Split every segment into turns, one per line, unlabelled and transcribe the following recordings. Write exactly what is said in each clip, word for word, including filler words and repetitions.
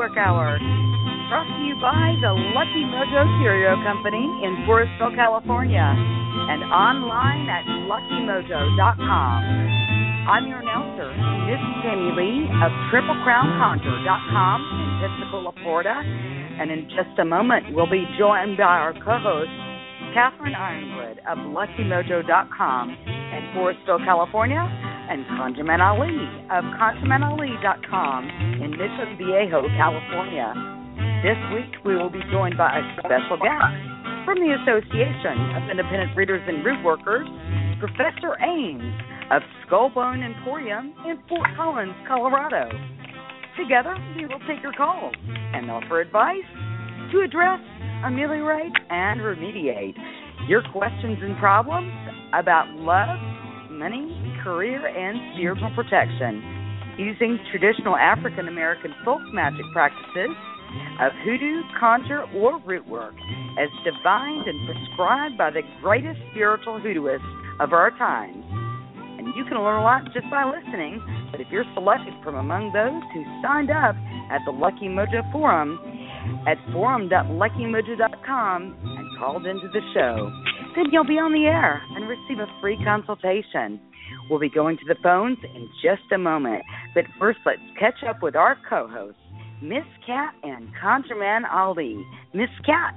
Woodwork Hour. Brought to you by the Lucky Mojo Curio Company in Forestville, California, and online at lucky mojo dot com. I'm your announcer, Miss Tammy Lee of triple crown conjure dot com in Pensacola, Florida, and in just a moment we'll be joined by our co-host, Catherine Ironwood of lucky mojo dot com in Forestville, California, and Conjureman Ali of conjureman ali dot com in Mission Viejo, California. This week we will be joined by a special guest from the Association of Independent Readers and Root Workers, Professor Ames of Skullbone Emporium in Fort Collins, Colorado. Together we will take your calls and offer advice to address, ameliorate, and remediate your questions and problems about love, money, career, and spiritual protection using traditional African American folk magic practices of hoodoo, conjure, or root work as divined and prescribed by the greatest spiritual hoodooists of our times. And you can learn a lot just by listening, but if you're selected from among those who signed up at the Lucky Mojo Forum at forum dot lucky mojo dot com and called into the show, then you'll be on the air and receive a free consultation. We'll be going to the phones in just a moment, but first let's catch up with our co-hosts, Miss Cat and Conjureman Ali. Miss Cat.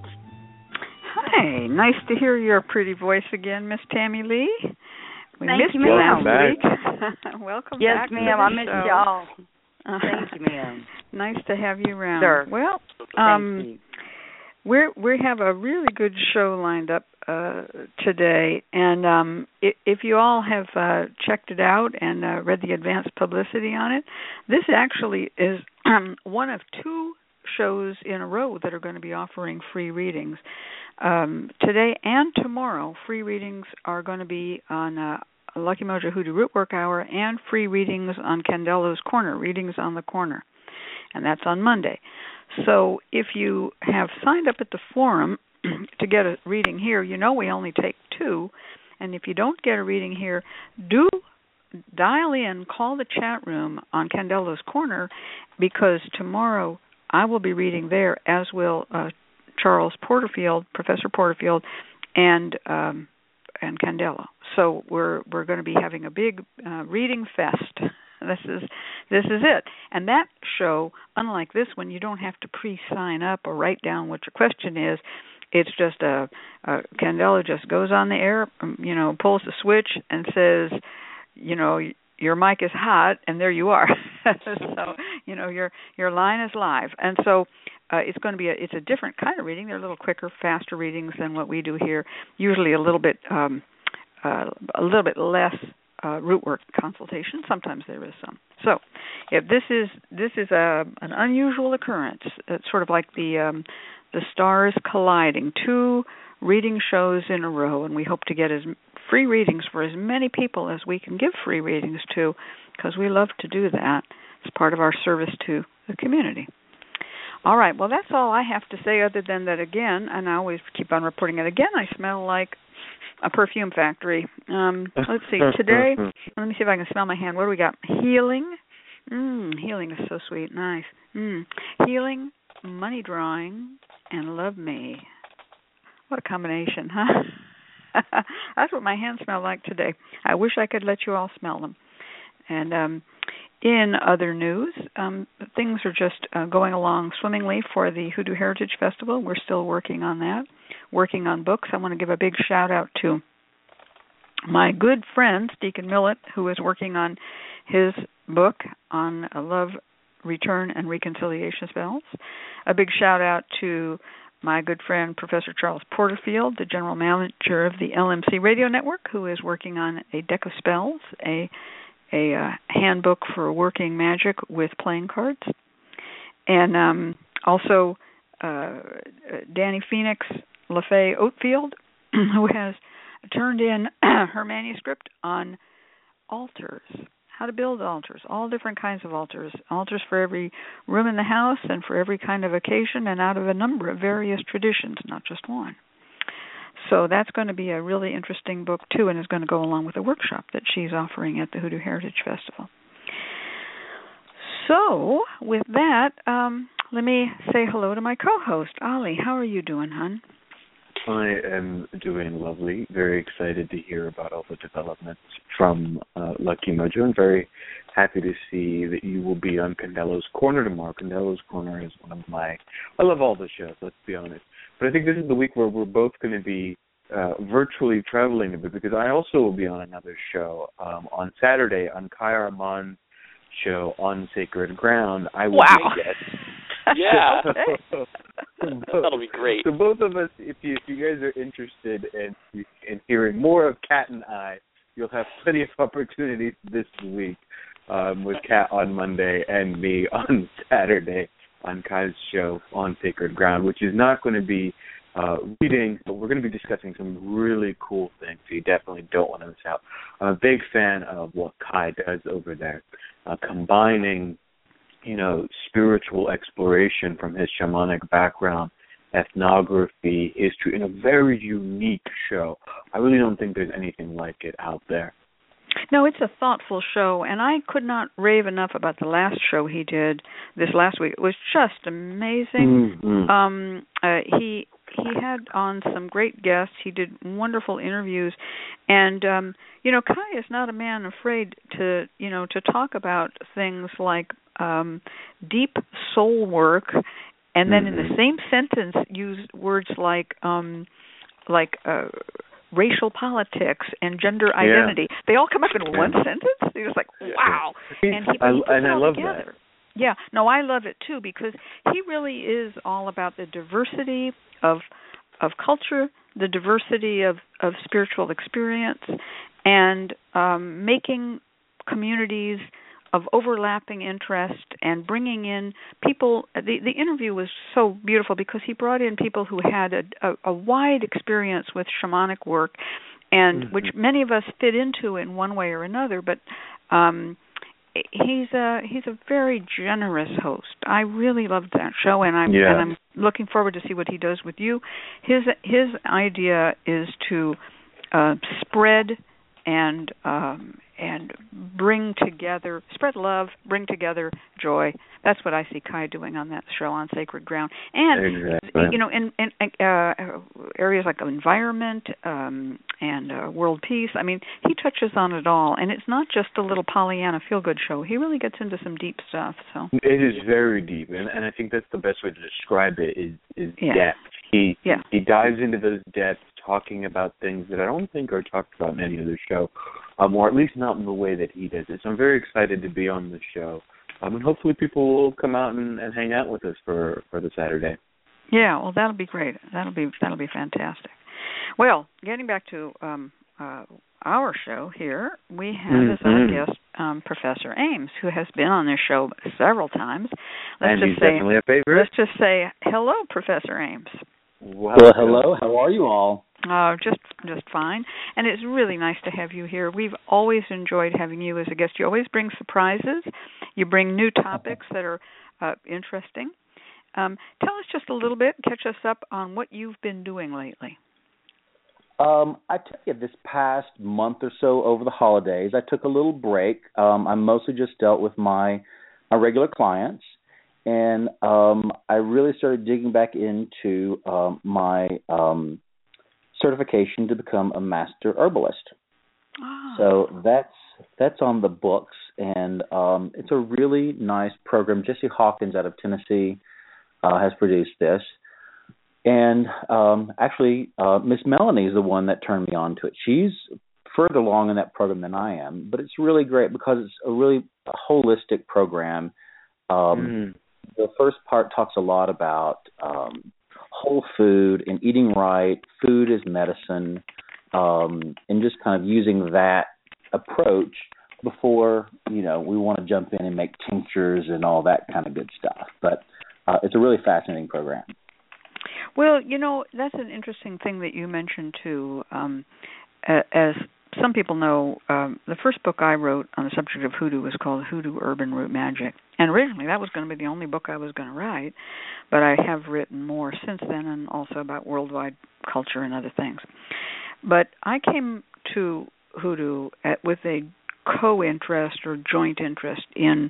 Hi, nice to hear your pretty voice again, Miss Tammy Lee. We
Thank
missed
you,
you
ma'am.
last week. Welcome
yes,
back.
Yes, ma'am. I missed
show.
y'all. Thank you, ma'am.
Nice to have you around.
Sure.
Well,
um, Thank you.
We're, we have a really good show lined up uh, today, and um, if, if you all have uh, checked it out and uh, read the advanced publicity on it, this actually is um, one of two shows in a row that are going to be offering free readings. Um, today and tomorrow, free readings are going to be on uh, Lucky Mojo Hoodoo Rootwork Hour and free readings on Candelo's Corner, Readings on the Corner, and that's on Monday. So if you have signed up at the forum to get a reading here, you know we only take two, and if you don't get a reading here, do dial in, call the chat room on Candelo's Corner, because tomorrow I will be reading there, as will uh, Charles Porterfield, Professor Porterfield, and um, and Candelo. So we're we're going to be having a big uh, reading fest. This is this is it. And that show, unlike this one, you don't have to pre-sign up or write down what your question is. It's just a, a Candelo just goes on the air, you know, pulls the switch and says, you know, your mic is hot, and there you are. So, you know, your your line is live. And so uh, it's going to be a, it's a different kind of reading. They're a little quicker, faster readings than what we do here. Usually a little bit um, uh, a little bit less uh, root work consultation. Sometimes there is some. So, if this is this is a an unusual occurrence, it's sort of like the um, the stars colliding, two reading shows in a row, and we hope to get as free readings for as many people as we can give free readings to, because we love to do that. It's part of our service to the community. All right, well, that's all I have to say, other than that, again, and I always keep on reporting it again, I smell like a perfume factory. Um, let's see, today, let me see if I can smell my hand. What do we got? Healing. Mm, healing is so sweet. Nice. Mm. Healing, money drawing, and love me. What a combination, huh? That's what my hands smell like today. I wish I could let you all smell them. And um, in other news, um, things are just uh, going along swimmingly for the Hoodoo Heritage Festival. We're still working on that, working on books. I want to give a big shout-out to my good friend, Deacon Millett, who is working on his book on love, return, and reconciliation spells. A big shout-out to my good friend, Professor Charles Porterfield, the general manager of the L M C Radio Network, who is working on a deck of spells, a a uh, handbook for working magic with playing cards. And um, also uh, Danny Phoenix LaFay Oatfield, who has turned in her manuscript on altars, how to build altars, all different kinds of altars, altars for every room in the house and for every kind of occasion, and out of a number of various traditions, not just one. So that's going to be a really interesting book, too, and is going to go along with a workshop that she's offering at the Hoodoo Heritage Festival. So with that, um, let me say hello to my co-host, Ollie. How are you doing, hon?
I am doing lovely. Very excited to hear about all the developments from uh, Lucky Mojo, and very happy to see that you will be on Candelo's Corner tomorrow. Candelo's Corner is one of my, I love all the shows, let's be honest. But I think this is the week where we're both going to be uh, virtually traveling a bit, because I also will be on another show um, on Saturday on Kai Armand's show on Sacred Ground. I will
wow.
be a guest.
Yeah.
so,
That'll be great.
So both of us, if you if you guys are interested in in hearing more of Kat and I, you'll have plenty of opportunities this week um, with Kat on Monday and me on Saturday on Kai's show on Sacred Ground, which is not going to be uh, reading, but we're going to be discussing some really cool things. So you definitely don't want to miss out. I'm a big fan of what Kai does over there, uh, combining, you know, spiritual exploration from his shamanic background, ethnography, history, in a very unique show. I really don't think there's anything like it out there.
No, it's a thoughtful show, and I could not rave enough about the last show he did this last week. It was just amazing.
Mm-hmm.
Um, uh, he he had on some great guests. He did wonderful interviews, and um, you know, Kai is not a man afraid to you know to talk about things like um, deep soul work, and then mm-hmm. in the same sentence use words like um, like. Uh, racial politics and gender identity. Yeah. They all come up in yeah. one sentence. He was like, wow. And he, he puts
I, and
it all
I love
together.
That.
Yeah. No, I love it too, because he really is all about the diversity of of culture, the diversity of, of spiritual experience, and um, making communities of overlapping interest and bringing in people. The, the interview was so beautiful because he brought in people who had a, a, a wide experience with shamanic work, and mm-hmm. which many of us fit into in one way or another. But um, he's a he's a very generous host. I really loved that show, and I'm
yeah.
and I'm looking forward to see what he does with you. His his idea is to uh, spread and um, and bring together, spread love, bring together joy. That's what I see Kai doing on that show on Sacred Ground. And,
exactly.
you know, in, in uh, areas like environment um, and uh, world peace, I mean, he touches on it all. And it's not just a little Pollyanna feel-good show. He really gets into some deep stuff. So
it is very deep, and, and I think that's the best way to describe it is, is
yeah.
depth. He,
yeah.
he dives into those depths, talking about things that I don't think are talked about in any other show, um, or at least not in the way that he does it. So I'm very excited to be on the show, um, and hopefully people will come out and, and hang out with us for, for the Saturday.
Yeah, well, that'll be great. That'll be that'll be fantastic. Well, getting back to um, uh, our show here, we have mm-hmm. as our guest um, Professor Ames, who has been on this show several times. Let's
and
just
he's
say,
definitely a favorite.
Let's just say hello, Professor Ames.
Wow.
Well, hello. How are you all?
Uh, just just fine. And it's really nice to have you here. We've always enjoyed having you as a guest. You always bring surprises. You bring new topics that are uh, interesting. Um, tell us just a little bit, catch us up on what you've been doing lately.
Um, I tell you, this past month or so over the holidays, I took a little break. Um, I mostly just dealt with my, my regular clients. And um, I really started digging back into um, my um, certification to become a master herbalist.
Oh.
So that's that's on the books, and um, it's a really nice program. Jesse Hawkins out of Tennessee uh, has produced this. And um, actually, uh, Miss Melanie is the one that turned me on to it. She's further along in that program than I am, but it's really great because it's a really holistic program. Um, mm. The first part talks a lot about um, whole food and eating right, food is medicine, um, and just kind of using that approach before, you know, we want to jump in and make tinctures and all that kind of good stuff. But uh, it's a really fascinating program.
Well, you know, that's an interesting thing that you mentioned, too. Um, as some people know, um, the first book I wrote on the subject of hoodoo was called Hoodoo Urban Root Magic. And originally that was going to be the only book I was going to write, but I have written more since then, and also about worldwide culture and other things. But I came to hoodoo at, with a co-interest or joint interest in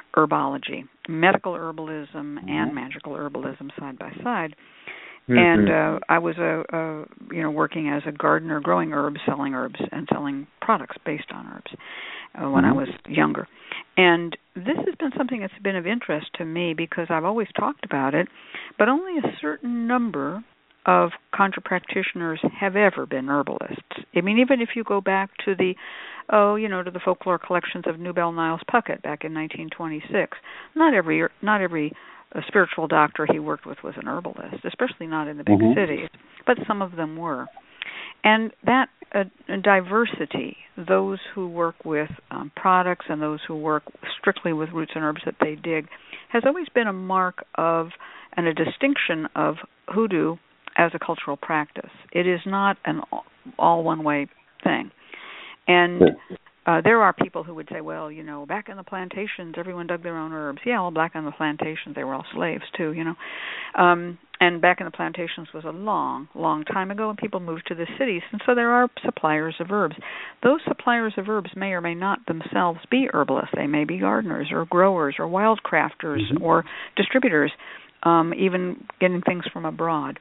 herbology, medical herbalism
mm-hmm.
and magical herbalism side by side.
Mm-hmm.
And uh, I was a, a you know working as a gardener, growing herbs, selling herbs, and selling products based on herbs uh, when
mm-hmm.
I was younger. And this has been something that's been of interest to me because I've always talked about it, but only a certain number of conjure practitioners have ever been herbalists. I mean, even if you go back to the, oh, you know, to the folklore collections of Newbell Niles Puckett back in nineteen twenty-six, not every not every uh, spiritual doctor he worked with was an herbalist, especially not in the big
mm-hmm.
cities, but some of them were. And that uh, diversity, those who work with um, products and those who work strictly with roots and herbs that they dig, has always been a mark of and a distinction of hoodoo as a cultural practice. It is not an all one-way thing. And uh, there are people who would say, well, you know, back in the plantations, everyone dug their own herbs. Yeah, well, back on the plantations, they were all slaves, too, you know. Um, and back in the plantations was a long, long time ago, and people moved to the cities. And so there are suppliers of herbs. Those suppliers of herbs may or may not themselves be herbalists. They may be gardeners or growers or wildcrafters mm-hmm. or distributors, um, even getting things from abroad.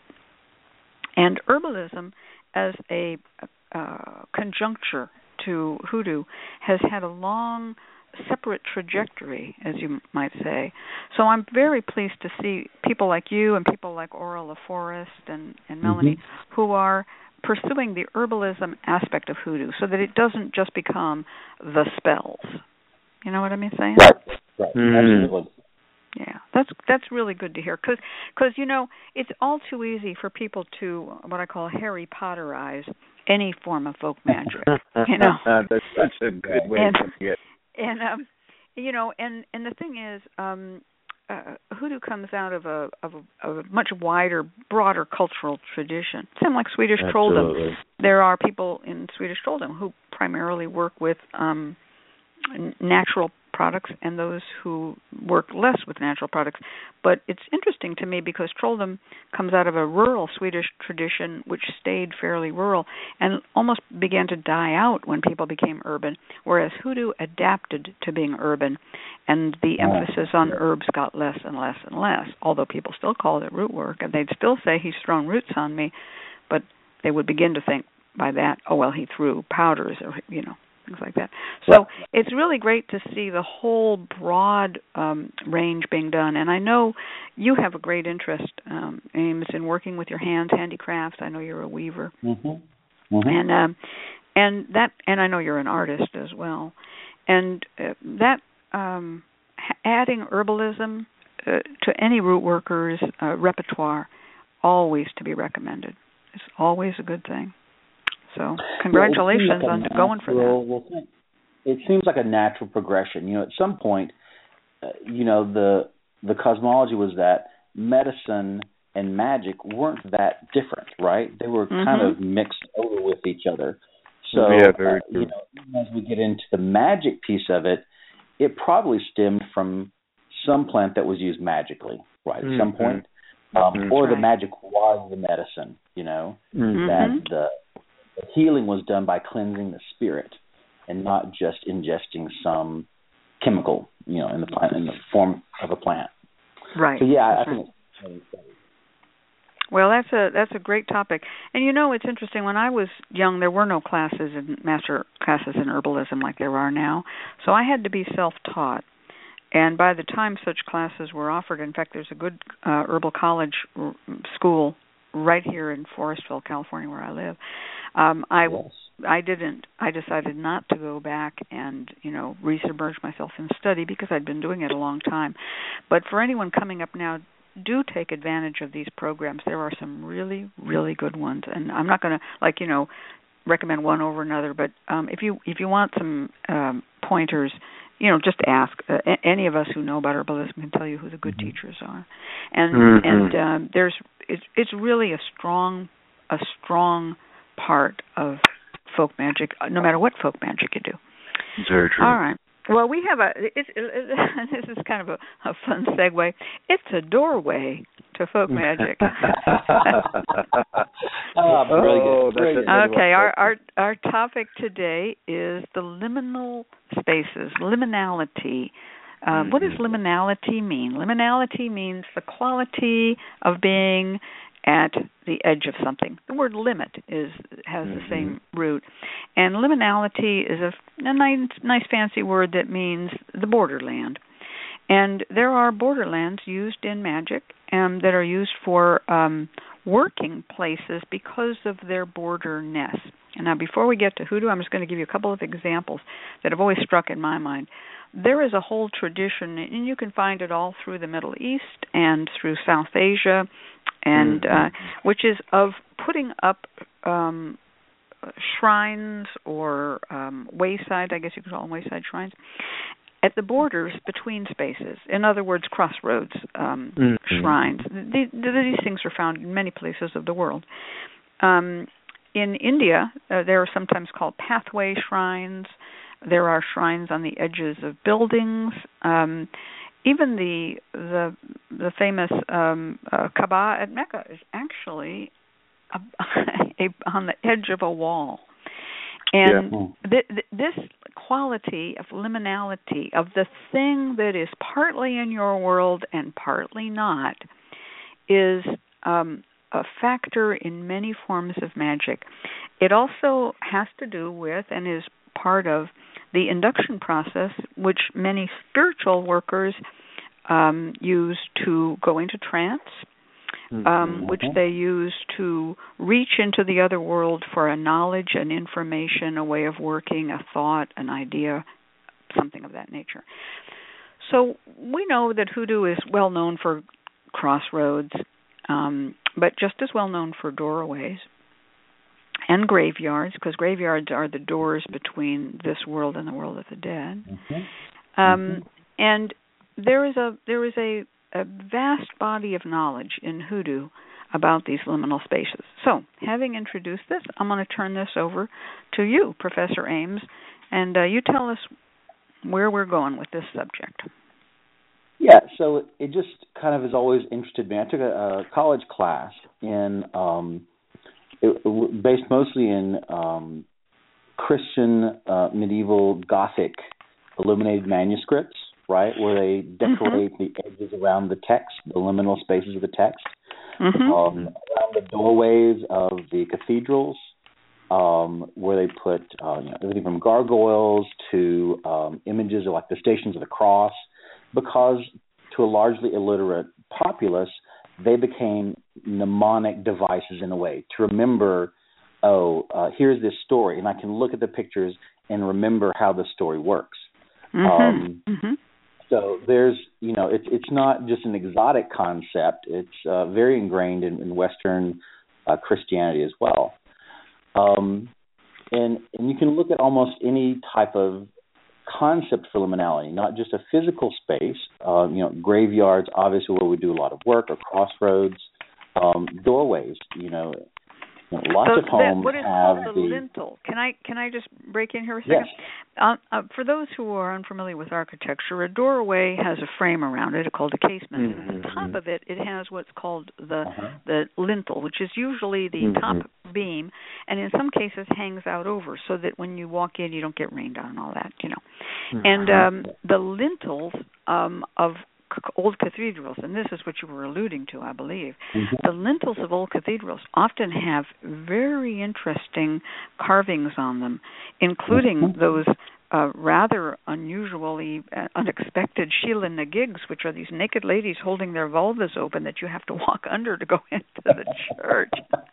And herbalism as a uh, conjuncture to hoodoo has had a long, separate trajectory, as you might say. So I'm very pleased to see people like you and people like Aura LaForest and, and Melanie mm-hmm. who are pursuing the herbalism aspect of hoodoo so that it doesn't just become the spells. You know what I mean saying?
Right, right. Mm-hmm. Absolutely.
Yeah, that's that's really good to hear because, cause, you know, it's all too easy for people to, what I call Harry Potterize any form of folk magic, you know.
That's such a good way
and,
to put it.
And, um, you know, and, and the thing is, um, uh, hoodoo comes out of a, of a of a much wider, broader cultural tradition. Same like Swedish
Absolutely.
trolldom. There are people in Swedish trolldom who primarily work with um, natural products and those who work less with natural products. But it's interesting to me because trolldom comes out of a rural Swedish tradition which stayed fairly rural and almost began to die out when people became urban, whereas hoodoo adapted to being urban and the emphasis on herbs got less and less and less, although people still called it root work and they'd still say he's thrown roots on me, but they would begin to think by that, oh, well, he threw powders or, you know, things like that. So it's really great to see the whole broad um, range being done. And I know you have a great interest, um, Ames, in working with your hands, handicrafts. I know you're a weaver,
mm-hmm. Mm-hmm.
and um, and that, and I know you're an artist as well. And uh, that um, adding herbalism uh, to any root worker's uh, repertoire, always to be recommended. It's always a good thing. So congratulations
well,
on
like
going for that.
Well, it seems like a natural progression. You know, at some point, uh, you know, the the cosmology was that medicine and magic weren't that different, right? They were mm-hmm. kind of mixed over with each other. So,
yeah, very
uh,
true.
you know, as we get into the magic piece of it, it probably stemmed from some plant that was used magically, right?
Mm-hmm.
At some point, um, mm-hmm. or
right.
the magic was the medicine. You know,
mm-hmm.
that the The healing was done by cleansing the spirit and not just ingesting some chemical, you know, in the plant, in the form of a plant.
Right.
So yeah, I, I
right.
think it's
well, that's a that's a great topic. And you know, it's interesting. When I was young, there were no classes in master classes in herbalism like there are now. So I had to be self-taught. And by the time such classes were offered, in fact, there's a good uh, herbal college r- school right here in Forestville, California, where I live. Um, I
yes.
I didn't. I decided not to go back and, you know, resubmerge myself in study because I'd been doing it a long time. But for anyone coming up now, do take advantage of these programs. There are some really, really good ones, and I'm not going to, like, you know, recommend one over another. But um, if you if you want some um, pointers, you know, just ask. Uh, any of us who know about herbalism can tell you who the good mm-hmm. teachers are, and
mm-hmm.
and um, there's it's it's really a strong a strong part of folk magic, no matter what folk magic you do.
Very true.
All right. Well, we have a. It's, it, it, this is kind of a, a fun segue. It's a doorway to folk magic.
oh, brilliant. brilliant.
Okay, our, our our topic today is the liminal spaces, liminality, Uh, mm-hmm. What does liminality mean? Liminality means the quality of being at the edge of something. The word limit is has mm-hmm. the same root. And liminality is a, a nice, nice fancy word that means the borderland. And there are borderlands used in magic um, that are used for um, working places because of their borderness. And now before we get to hoodoo, I'm just going to give you a couple of examples that have always struck in my mind. There is a whole tradition, and you can find it all through the Middle East and through South Asia, and uh, which is of putting up um, shrines or um, wayside, I guess you could call them wayside shrines, at the borders between spaces. In other words, crossroads um, mm-hmm. shrines. These, these things are found in many places of the world. Um, in India, uh, they are sometimes called pathway shrines. There are shrines on the edges of buildings. Um, even the the the famous um, uh, Kaaba at Mecca is actually a, a, on the edge of a wall. And yeah. th- th- this quality of liminality, of the thing that is partly in your world and partly not, is um, a factor in many forms of magic. It also has to do with and is part of the induction process, which many spiritual workers um, use to go into trance, um, which they use to reach into the other world for a knowledge, an information, a way of working, a thought, an idea, something of that nature. So we know that hoodoo is well known for crossroads, um, but just as well known for doorways and graveyards, because graveyards are the doors between this world and the world of the dead. Mm-hmm. Um, mm-hmm. And there is a there is a, a vast body of knowledge in hoodoo about these liminal spaces. So, having introduced this, I'm going to turn this over to you, Professor Ames, and uh, you tell us where we're going with this subject.
Yeah, so it just kind of has always interested me. I took a, a college class in um, it, based mostly in um, Christian uh, medieval Gothic illuminated manuscripts, right, where they decorate mm-hmm. the edges around the text, the liminal spaces of the text, mm-hmm. um, around the doorways of the cathedrals, um, where they put uh, you know, everything from gargoyles to um, images of like the Stations of the Cross, because to a largely illiterate populace, they became mnemonic devices in a way to remember, oh, uh, here's this story, and I can look at the pictures and remember how the story works. Mm-hmm. Um, mm-hmm. So there's, you know, it's it's not just an exotic concept. It's uh, very ingrained in, in Western uh, Christianity as well. Um, and and you can look at almost any type of concept for liminality, not just a physical space. Uh, you know, graveyards, obviously, where we do a lot of work, or crossroads, um, doorways. You know, you know lots
so
of homes
what is
have
called
the,
the lintel. Can I can I just break in here a second?
Yes.
Uh, uh, for those who are unfamiliar with architecture, a doorway has a frame around it called a casement. Mm-hmm. And on top of it, it has what's called the uh-huh. the lintel, which is usually the mm-hmm. top beam, and in some cases hangs out over, so that when you walk in, you don't get rained on and all that, you know. Mm-hmm. And um, the lintels um, of old cathedrals, and this is what you were alluding to, I believe, mm-hmm. the lintels of old cathedrals often have very interesting carvings on them, including mm-hmm. those uh, rather unusually uh, unexpected Sheila Nagigs, which are these naked ladies holding their vulvas open that you have to walk under to go into the church.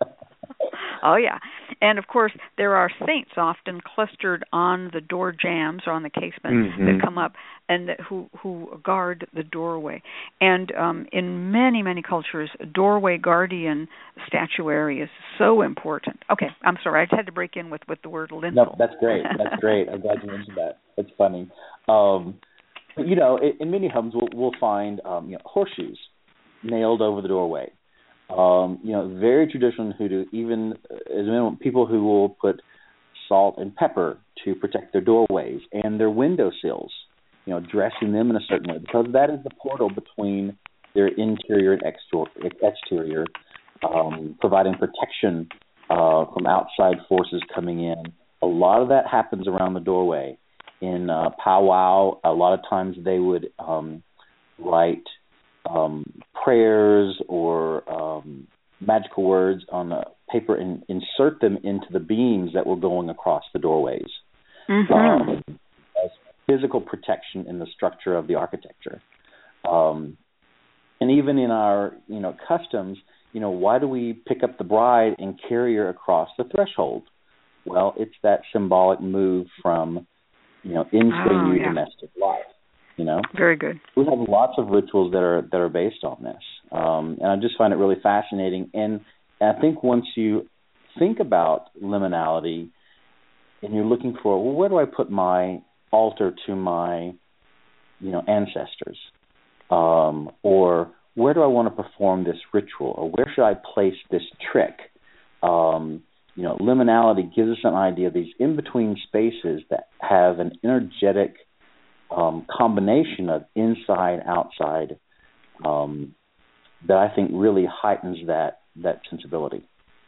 Oh, yeah. And, of course, there are saints often clustered on the door jambs or on the casement mm-hmm. that come up and that, who who guard the doorway. And um, in many, many cultures, doorway guardian statuary is so important. Okay, I'm sorry. I just had to break in with, with the word lintel.
No, that's great. That's great. I'm glad you mentioned that. That's funny. Um, but, you know, in, in many homes, we'll, we'll find um, you know, horseshoes nailed over the doorway. Um, you know, very traditional in hoodoo, even as minimum, people who will put salt and pepper to protect their doorways and their windowsills, you know, dressing them in a certain way, because that is the portal between their interior and exterior, um, providing protection uh, from outside forces coming in. A lot of that happens around the doorway. in uh, powwow, a lot of times they would um, write um, prayers or um, magical words on a paper and insert them into the beams that were going across the doorways.
Mm-hmm.
Um, as physical protection in the structure of the architecture. Um, and even in our, you know, customs, you know, why do we pick up the bride and carry her across the threshold? Well, it's that symbolic move from, you know, into
oh,
a new
yeah.
domestic life. You know,
very good.
We have lots of rituals that are that are based on this, um, and I just find it really fascinating. And I think once you think about liminality, and you're looking for, well, where do I put my altar to my, you know, ancestors, um, or where do I want to perform this ritual, or where should I place this trick? Um, you know, liminality gives us an idea of these in-between spaces that have an energetic um, combination of inside, outside, um, that I think really heightens that that sensibility.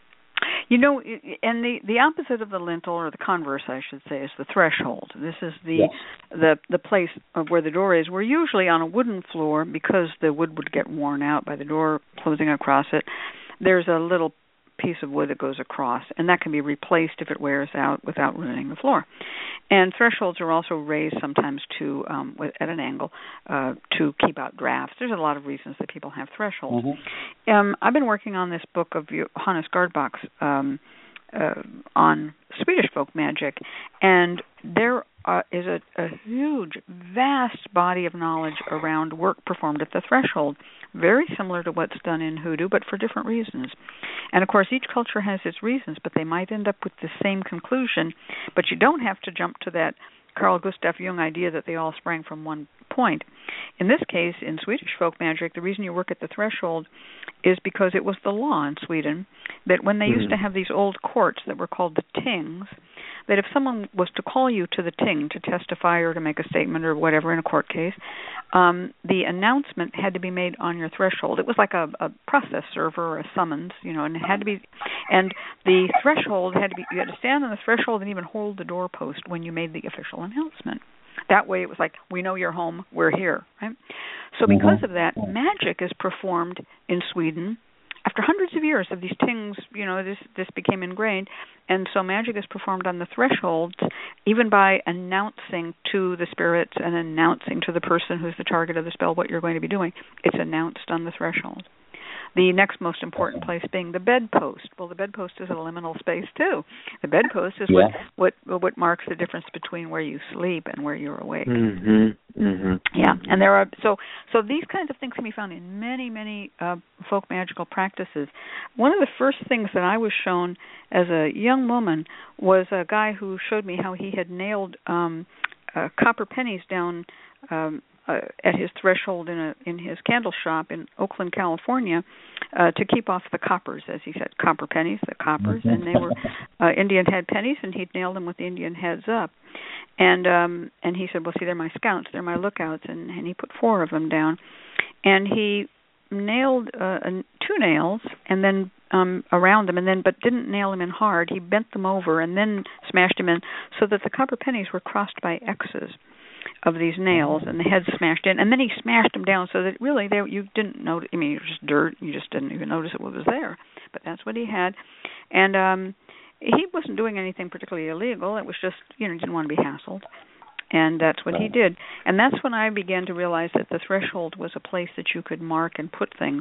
You know, and the, the opposite of the lintel, or the converse, I should say, is the threshold. This is the
yes.
the the place of where the door is. We're usually on a wooden floor because the wood would get worn out by the door closing across it. There's a little piece of wood that goes across, and that can be replaced if it wears out without ruining the floor. And thresholds are also raised sometimes to um, at an angle uh, to keep out drafts. There's a lot of reasons that people have thresholds. Mm-hmm. Um, I've been working on this book of Johannes Gardbach's um, uh, on Swedish folk magic, and there uh, is a, a huge, vast body of knowledge around work performed at the threshold, very similar to what's done in hoodoo, but for different reasons. And, of course, each culture has its reasons, but they might end up with the same conclusion. But you don't have to jump to that Carl Gustav Jung idea that they all sprang from one point. In this case, in Swedish folk magic, the reason you work at the threshold is because it was the law in Sweden that when they mm-hmm. used to have these old courts that were called the tings, that if someone was to call you to the ting to testify or to make a statement or whatever in a court case, um, the announcement had to be made on your threshold. It was like a, a process server or a summons, you know, and it had to be, and the threshold had to be, you had to stand on the threshold and even hold the doorpost when you made the official announcement. That way it was like, we know you're home, we're here, right? So because mm-hmm. of that, magic is performed in Sweden after hundreds of years of these tings, you know, this this became ingrained, and so magic is performed on the thresholds, even by announcing to the spirits and announcing to the person who's the target of the spell what you're going to be doing. It's announced on the threshold. The next most important place being the bedpost. Well, the bedpost is a liminal space too. The bedpost is yeah. what, what what marks the difference between where you sleep and where you're awake.
Mm-hmm. Mm-hmm.
Yeah, and there are so so these kinds of things can be found in many many uh, folk magical practices. One of the first things that I was shown as a young woman was a guy who showed me how he had nailed um, uh, copper pennies down Um, Uh, at his threshold in a in his candle shop in Oakland, California, uh, to keep off the coppers, as he said, copper pennies, the coppers, and they were uh, Indian head pennies, and he'd nailed them with the Indian heads up, and um, and he said, well, see, they're my scouts, they're my lookouts, and, and he put four of them down, and he nailed uh, two nails, and then um, around them, and then but didn't nail them in hard. He bent them over and then smashed them in, so that the copper pennies were crossed by X's of these nails, and the head smashed in, and then he smashed them down so that really they, you didn't notice. I mean, it was just dirt. You just didn't even notice it was there. But that's what he had, and um, he wasn't doing anything particularly illegal. It was just, you know, he didn't want to be hassled, and that's what he did. And that's when I began to realize that the threshold was a place that you could mark and put things.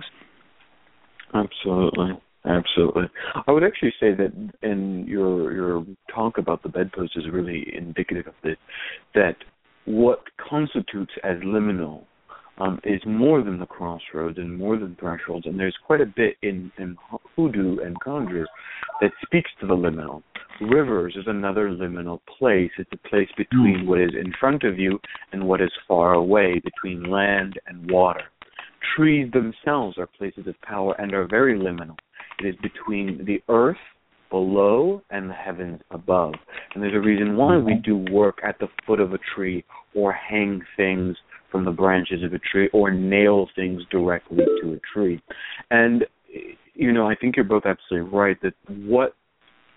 Absolutely. Absolutely. I would actually say that in your your talk about the bedpost is really indicative of this, that what constitutes as liminal um, is more than the crossroads and more than thresholds, and there's quite a bit in, in hoodoo and conjure that speaks to the liminal. Rivers is another liminal place. It's a place between what is in front of you and what is far away, between land and water. Trees themselves are places of power and are very liminal. It is between the earth below and the heavens above. And there's a reason why we do work at the foot of a tree, or hang things from the branches of a tree, or nail things directly to a tree. And, you know, I think you're both absolutely right that what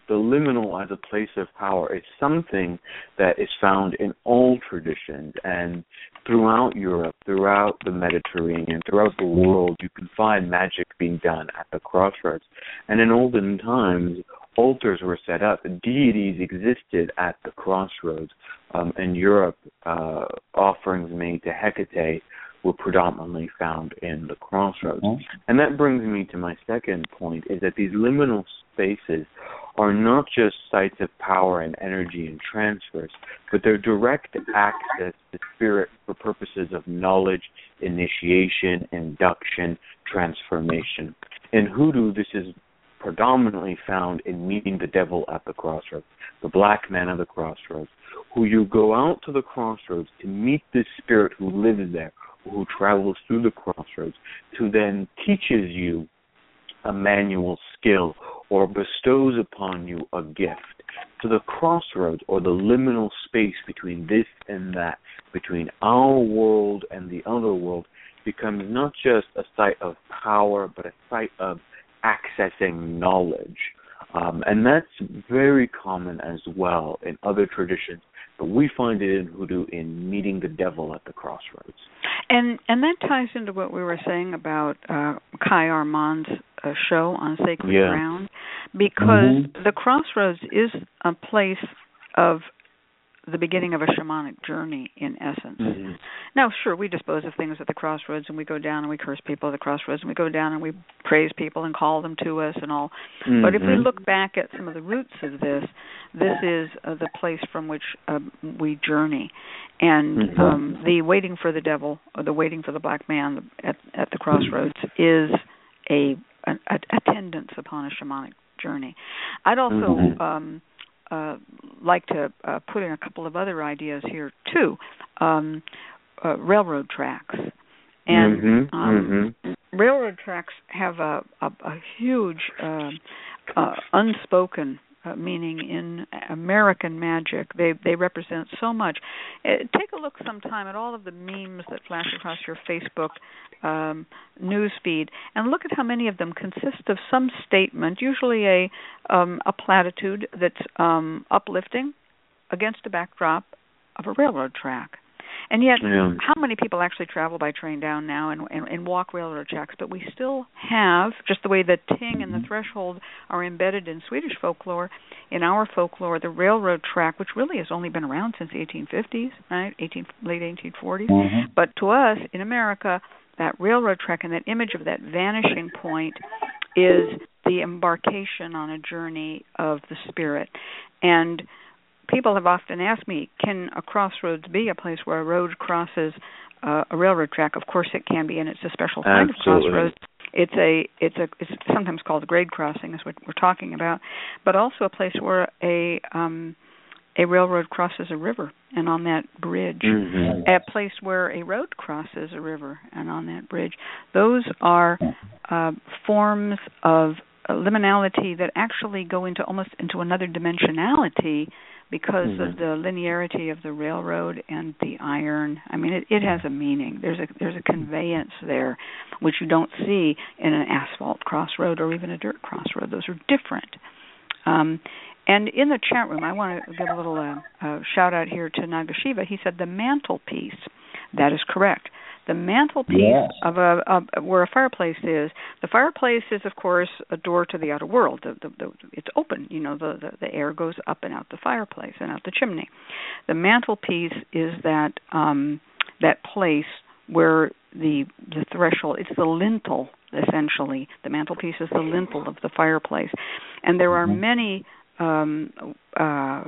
the liminal as a place of power is something that is found in all traditions, and throughout Europe, throughout the Mediterranean, throughout the world, you can find magic being done at the crossroads. And in olden times, altars were set up, deities existed at the crossroads. Um, in Europe, uh, offerings made to Hecate were predominantly found in the crossroads. Mm-hmm. And that brings me to my second point, is that these liminal spaces are not just sites of power and energy and transfers, but they're direct access to spirit for purposes of knowledge, initiation, induction, transformation. In Hoodoo, this is predominantly found in meeting the devil at the crossroads, the black man of the crossroads, who you go out to the crossroads to meet this spirit who lives there, who travels through the crossroads, who then teaches you a manual skill or bestows upon you a gift. So the crossroads, or the liminal space between this and that, between our world and the other world, becomes not just a site of power, but a site of accessing knowledge. Um, and that's very common as well in other traditions, but we find it in Hoodoo in meeting the devil at the crossroads.
And and that ties into what we were saying about uh, Kai Armand's uh, show on Sacred
yeah.
Ground, because
mm-hmm.
the crossroads is a place of the beginning of a shamanic journey, in essence.
Mm-hmm.
Now, sure, we dispose of things at the crossroads, and we go down and we curse people at the crossroads, and we go down and we praise people and call them to us and all. Mm-hmm. But if we look back at some of the roots of this, this is uh, the place from which uh, we journey. And mm-hmm. um, the waiting for the devil, or the waiting for the black man at, at the crossroads, is a, a attendance upon a shamanic journey. I'd also... Mm-hmm. Um, Uh, like to uh, put in a couple of other ideas here too. Um, uh, railroad tracks, and
mm-hmm,
um,
mm-hmm.
railroad tracks have a, a, a huge uh, uh, unspoken uh, meaning in American magic. They they represent so much. Uh, take a look sometime at all of the memes that flash across your Facebook um, news feed, and look at how many of them consist of some statement, usually a um, a platitude that's um, uplifting against a backdrop of a railroad track. And yet, yeah. how many people actually travel by train down now and, and, and walk railroad tracks? But we still have, just the way the ting and the threshold are embedded in Swedish folklore, in our folklore, the railroad track, which really has only been around since the eighteen fifties, right, eighteen, late eighteen forties. Mm-hmm. But to us, in America, that railroad track and that image of that vanishing point is the embarkation on a journey of the spirit. And people have often asked me, can a crossroads be a place where a road crosses uh, a railroad track? Of course it can be, and it's a special kind
Absolutely.
of crossroads. It's a it's a it's sometimes called a grade crossing, is what we're talking about, but also a place where a um, a railroad crosses a river, and on that bridge,
mm-hmm.
a place where a road crosses a river, and on that bridge. Those are uh, forms of liminality that actually go into almost into another dimensionality because mm-hmm. of the linearity of the railroad and the iron. I mean, it, it has a meaning. There's a there's a conveyance there, which you don't see in an asphalt crossroad or even a dirt crossroad. Those are different. Um, and in the chat room, I want to give a little uh, uh, shout out here to Nagashiva. He said the mantelpiece. That is correct. The mantelpiece yes. of a of where a fireplace is. The fireplace is, of course, a door to the outer world. The, the, the, it's open. You know, the, the the air goes up and out the fireplace and out the chimney. The mantelpiece is that um, that place where the the threshold. It's the lintel, essentially. The mantelpiece is the lintel of the fireplace, and there are many um, uh,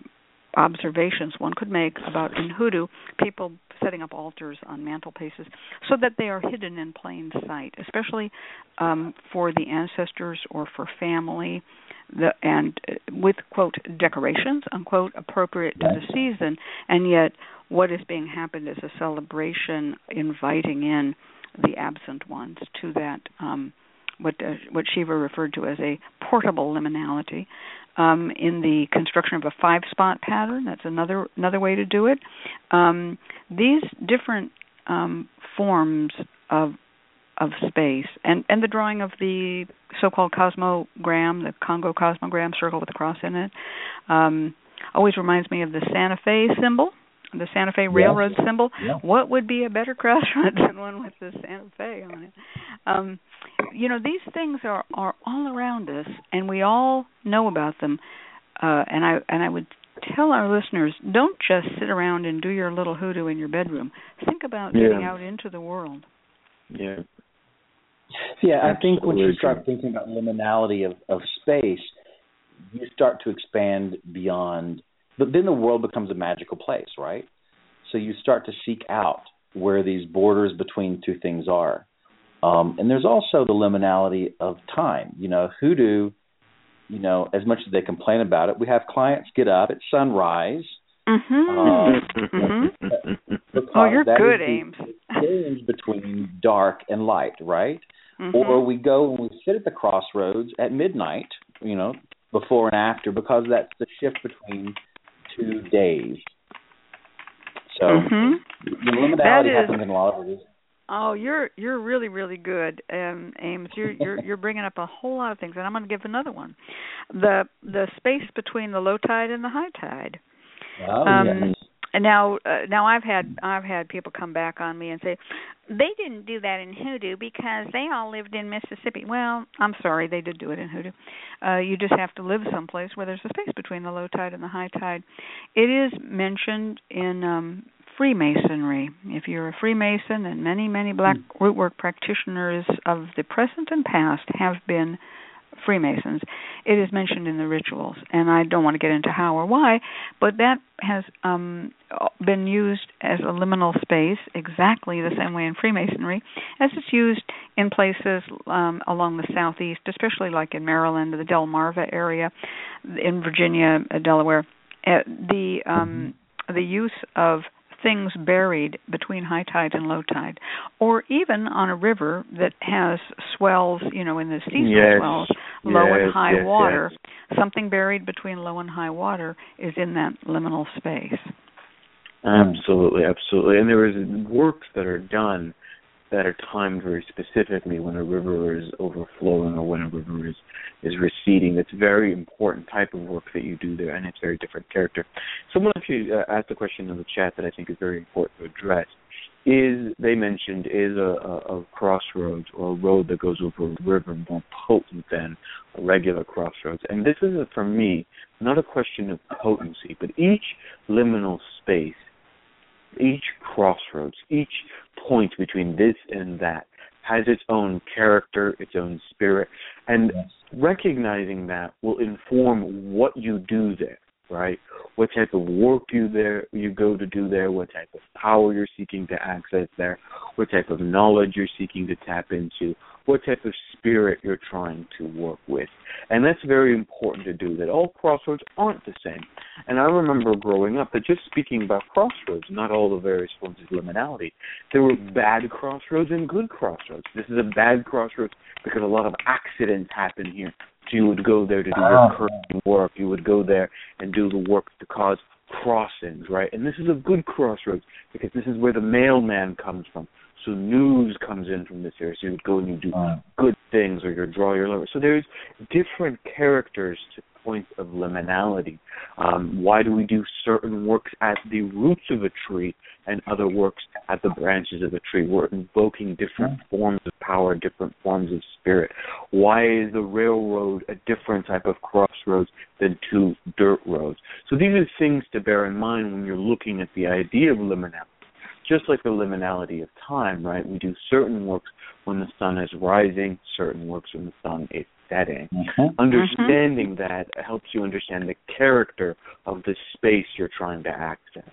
observations one could make about in Hoodoo people setting up altars on mantelpieces so that they are hidden in plain sight, especially um, for the ancestors or for family, the, and with, quote, decorations, unquote, appropriate to the season, and yet what is being happened is a celebration inviting in the absent ones to that, um, what uh, what Shiva referred to as a portable liminality. Um, in the construction of a five-spot pattern, that's another another way to do it. Um, these different um, forms of of space, and, and the drawing of the so-called cosmogram, the Congo cosmogram circle with a cross in it, um, always reminds me of the Santa Fe symbol, the Santa Fe Railroad
yes.
symbol.
Yeah.
What would be a better crossroad than one with the Santa Fe on it? Um, you know, these things are, are all around us, and we all know about them. Uh, and I and I would tell our listeners, don't just sit around and do your little hoodoo in your bedroom. Think about
yeah.
getting out into the world.
Yeah.
Yeah, I
Absolutely.
think when you start thinking about liminality of, of space, you start to expand beyond, but then the world becomes a magical place, right? So you start to seek out where these borders between two things are. Um, and there's also the liminality of time. You know, hoodoo, you know, as much as they complain about it, we have clients get up at sunrise.
Mm-hmm.
Uh,
mm-hmm. Oh, you're good, Ames.
Exchange between dark and light, right?
Mm-hmm.
Or we go and we sit at the crossroads at midnight, you know, before and after, because that's the shift between two days. So
mm-hmm.
the liminality happens in a lot of ways.
Oh, you're you're really really good, um, Ames. You're you're you're bringing up a whole lot of things, and I'm going to give another one. The the space between the low tide and the high tide.
Oh,
um,
yes.
And now, uh, now I've had I've had people come back on me and say they didn't do that in hoodoo because they all lived in Mississippi. Well, I'm sorry, they did do it in hoodoo. Uh, you just have to live someplace where there's a space between the low tide and the high tide. It is mentioned in um, Freemasonry. If you're a Freemason, and many many Black root work practitioners of the present and past have been Freemasons, it is mentioned in the rituals, and I don't want to get into how or why, but that has um, been used as a liminal space exactly the same way in Freemasonry as it's used in places um, along the southeast, especially like in Maryland, the Delmarva area, in Virginia, uh, Delaware. Uh, the um, the use of things buried between high tide and low tide, or even on a river that has swells, you know, in the seasonal
yes.
swells, low
yes,
and high
yes,
water.
Yes.
Something buried between low and high water is in that liminal space.
Absolutely, absolutely. And there is works that are done that are timed very specifically when a river is overflowing or when a river is, is receding. It's a very important type of work that you do there, and it's very different character. Someone actually uh, asked a question in the chat that I think is very important to address. Is, they mentioned, is a, a, a crossroads or a road that goes over a river more potent than a regular crossroads? And this is, a, for me, not a question of potency, but each liminal space, each crossroads, each point between this and that has its own character, its own spirit, and
yes.
recognizing that will inform what you do there, right? What type of work you there you go to do there, what type of power you're seeking to access there, what type of knowledge you're seeking to tap into, what type of spirit you're trying to work with. And that's very important to do, that all crossroads aren't the same. And I remember growing up that just speaking about crossroads, not all the various forms of liminality, there were bad crossroads and good crossroads. This is a bad crossroads because a lot of accidents happen here. So you would go there to do your cursing work. You would go there and do the work to cause crossings, right? And this is a good crossroads because this is where the mailman comes from. So news comes in from this area. So you would go and you do good things, or you draw your lever. So there's different characters to points of liminality. Um, why do we do certain works at the roots of a tree and other works at the branches of a tree? We're invoking different forms of power, different forms of spirit. Why is the railroad a different type of crossroads than two dirt roads? So these are things to bear in mind when you're looking at the idea of liminality. Just like the liminality of time, right? We do certain works when the sun is rising, certain works when the sun is setting. Mm-hmm. Understanding mm-hmm. that helps you understand the character of the space you're trying to access.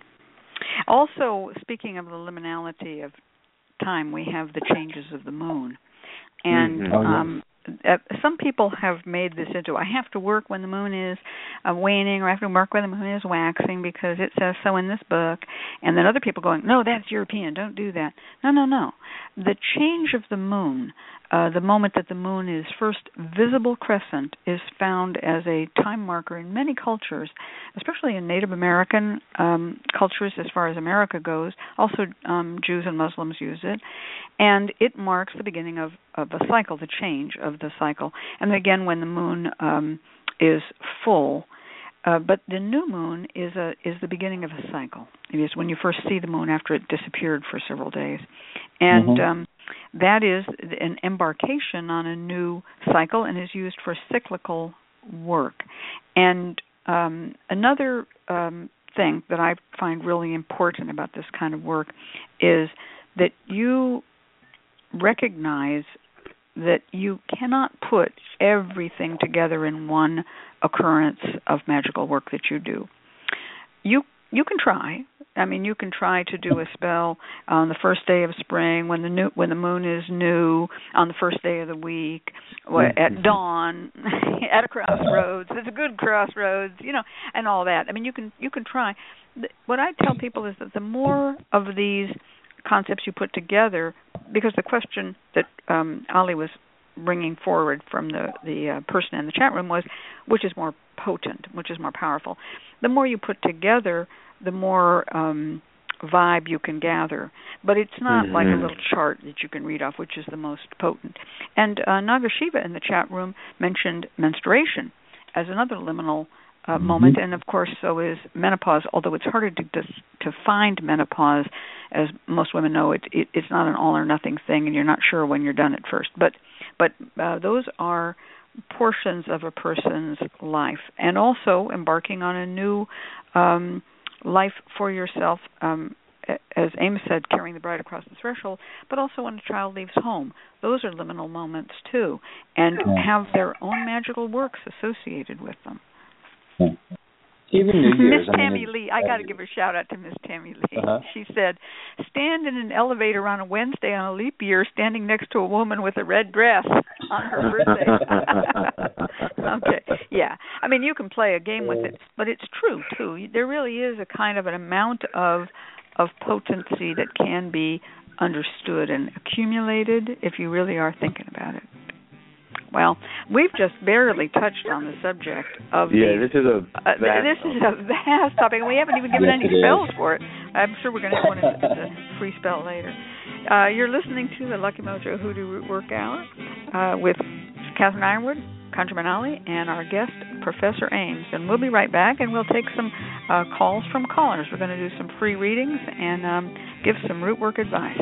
Also, speaking of the liminality of time, we have the changes of the moon. And mm-hmm. oh, yes. um, uh, some people have made this into, I have to work when the moon is uh, waning, or I have to work when the moon is waxing because it says so in this book. And then other people going, no, that's European, don't do that. No, no, no. The change of the moon uh, the moment that the moon is first visible crescent is found as a time marker in many cultures, especially in Native American um, cultures as far as America goes. Also, um, Jews and Muslims use it. And it marks the beginning of, of a cycle, the change of the cycle. And again, when the moon um, is full, Uh, but the new moon is a is the beginning of a cycle. It is when you first see the moon after it disappeared for several days, and
mm-hmm.
um, that is an embarkation on a new cycle and is used for cyclical work. And um, another um, thing that I find really important about this kind of work is that you recognize that you cannot put everything together in one occurrence of magical work that you do. You you can try. I mean, you can try to do a spell on the first day of spring when the new when the moon is new, on the first day of the week, at dawn, at a crossroads. It's a good crossroads, you know, and all that. I mean, you can you can try. What I tell people is that the more of these concepts you put together, because the question that um, Ali was bringing forward from the the uh, person in the chat room was, which is more potent, which is more powerful. The more you put together, the more um, vibe you can gather. But it's not mm-hmm. like a little chart that you can read off, which is the most potent. And uh, Nagashiva in the chat room mentioned menstruation as another liminal Uh, mm-hmm. moment, and of course so is menopause, although it's harder to to, to find menopause. As most women know, it, it it's not an all or nothing thing, and you're not sure when you're done at first. But but uh, those are portions of a person's life, and also embarking on a new um, life for yourself, um, as Amos said, carrying the bride across the threshold, but also when a child leaves home. Those are liminal moments too, and
yeah.
have their own magical works associated with them.
Even New Year's.
Miss Tammy
I mean,
Lee, I got to give a shout out to Miss Tammy Lee.
Uh-huh.
She said, "Stand in an elevator on a Wednesday on a leap year, standing next to a woman with a red dress on her birthday." Okay, yeah. I mean, you can play a game with it, but it's true too. There really is a kind of an amount of of potency that can be understood and accumulated if you really are thinking about it. Well, we've just barely touched on the subject of
yeah.
the,
This is a vast
uh, this is a vast topic, and we haven't even given
yes,
any spells is. for it. I'm sure we're going to have one as a free spell later. Uh, you're listening to the Lucky Mojo Hoodoo Root Work Hour uh, with Catherine Ironwood, ConjureMan Ali, and our guest Professor Ames. And we'll be right back, and we'll take some uh, calls from callers. We're going to do some free readings and um, give some root work advice.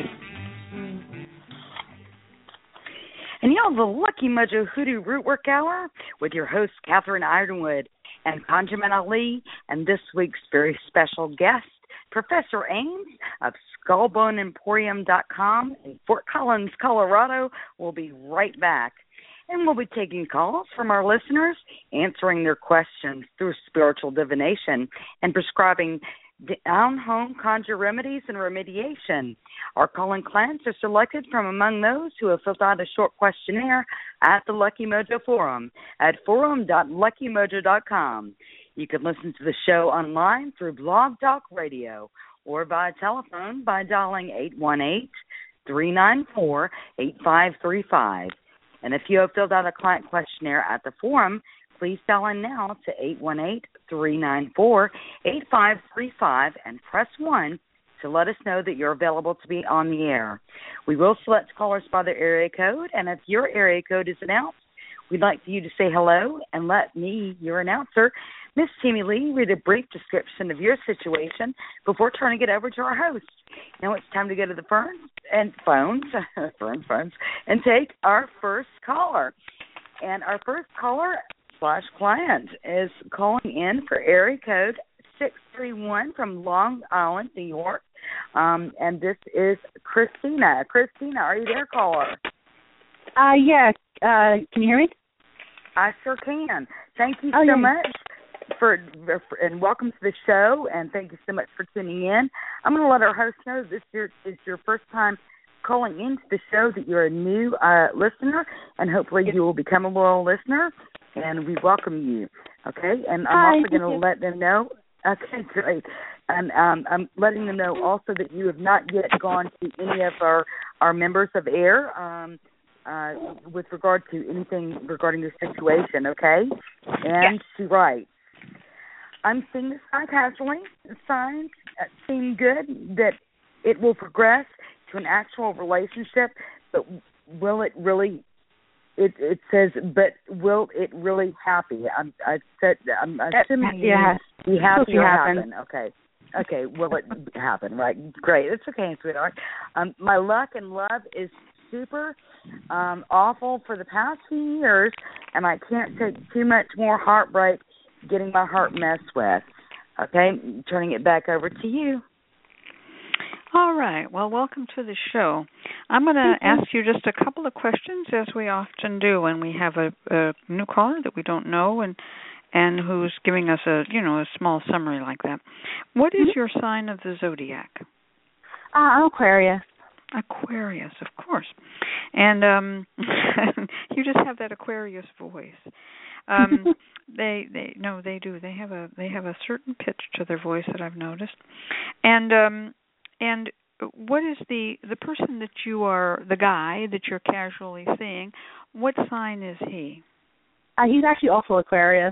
And you know, the Lucky Mojo Hoodoo Root Work Hour with your host, Catherine Ironwood, and ConjureMan Ali, and this week's very special guest, Professor Ames of skull bone emporium dot com in Fort Collins, Colorado. We'll be right back. And we'll be taking calls from our listeners, answering their questions through spiritual divination, and prescribing down-home conjure remedies and remediation. Our calling clients are selected from among those who have filled out a short questionnaire at the Lucky Mojo Forum at forum dot lucky mojo dot com. You can listen to the show online through Blog Talk Radio or by telephone by dialing eight one eight, three nine four, eight five three five. And if you have filled out a client questionnaire at the forum, please dial in now to eight one eight, three nine four, eight five three five and press one to let us know that you're available to be on the air. We will select callers by their area code, and if your area code is announced, we'd like you to say hello and let me, your announcer, Miss Tammy Lee, read a brief description of your situation before turning it over to our host. Now it's time to go to the phones and phones, phones, phones, and take our first caller. And our first caller slash client is calling in for area code six three one from Long Island, New York. Um, and this is Christina. Christina, are you there, caller?
Uh, yeah. Uh, can you hear me?
I sure can. Thank you
oh,
so
yeah.
much for, for and welcome to the show, and thank you so much for tuning in. I'm going to let our host know this is, is your first time calling into the show, that you're a new uh, listener, and hopefully you will become a loyal listener. And we welcome you, okay? And I'm
Hi,
also going to
you.
let them know, okay, great. And um, I'm letting them know also that you have not yet gone to any of our, our members of AIR. Um, uh, with regard to anything regarding your situation, okay? And
yes.
she writes, I'm seeing this guy casually. The signs seem good that it will progress to an actual relationship, but will it really, it, it says, but will it really happy? I'm, I said, I'm assuming you
yeah.
be happy or
happen.
happen. Okay. Okay, will it happen? Right. Great. It's okay, sweetheart. Um, my luck and love is super um, awful for the past few years, and I can't take too much more heartbreak getting my heart messed with. Okay, turning it back over to you.
All right. Well, welcome to the show. I'm going to ask you just a couple of questions, as we often do when we have a, a new caller that we don't know and and who's giving us a, you know, a small summary like that. What is your sign of the zodiac?
Uh, I'm Aquarius.
Aquarius, of course. And um, you just have that Aquarius voice. Um, they, they, no, they do. They have a, they have a certain pitch to their voice that I've noticed. And, um, and what is the, the person that you are, the guy that you're casually seeing? What sign is he?
Uh, he's actually also Aquarius.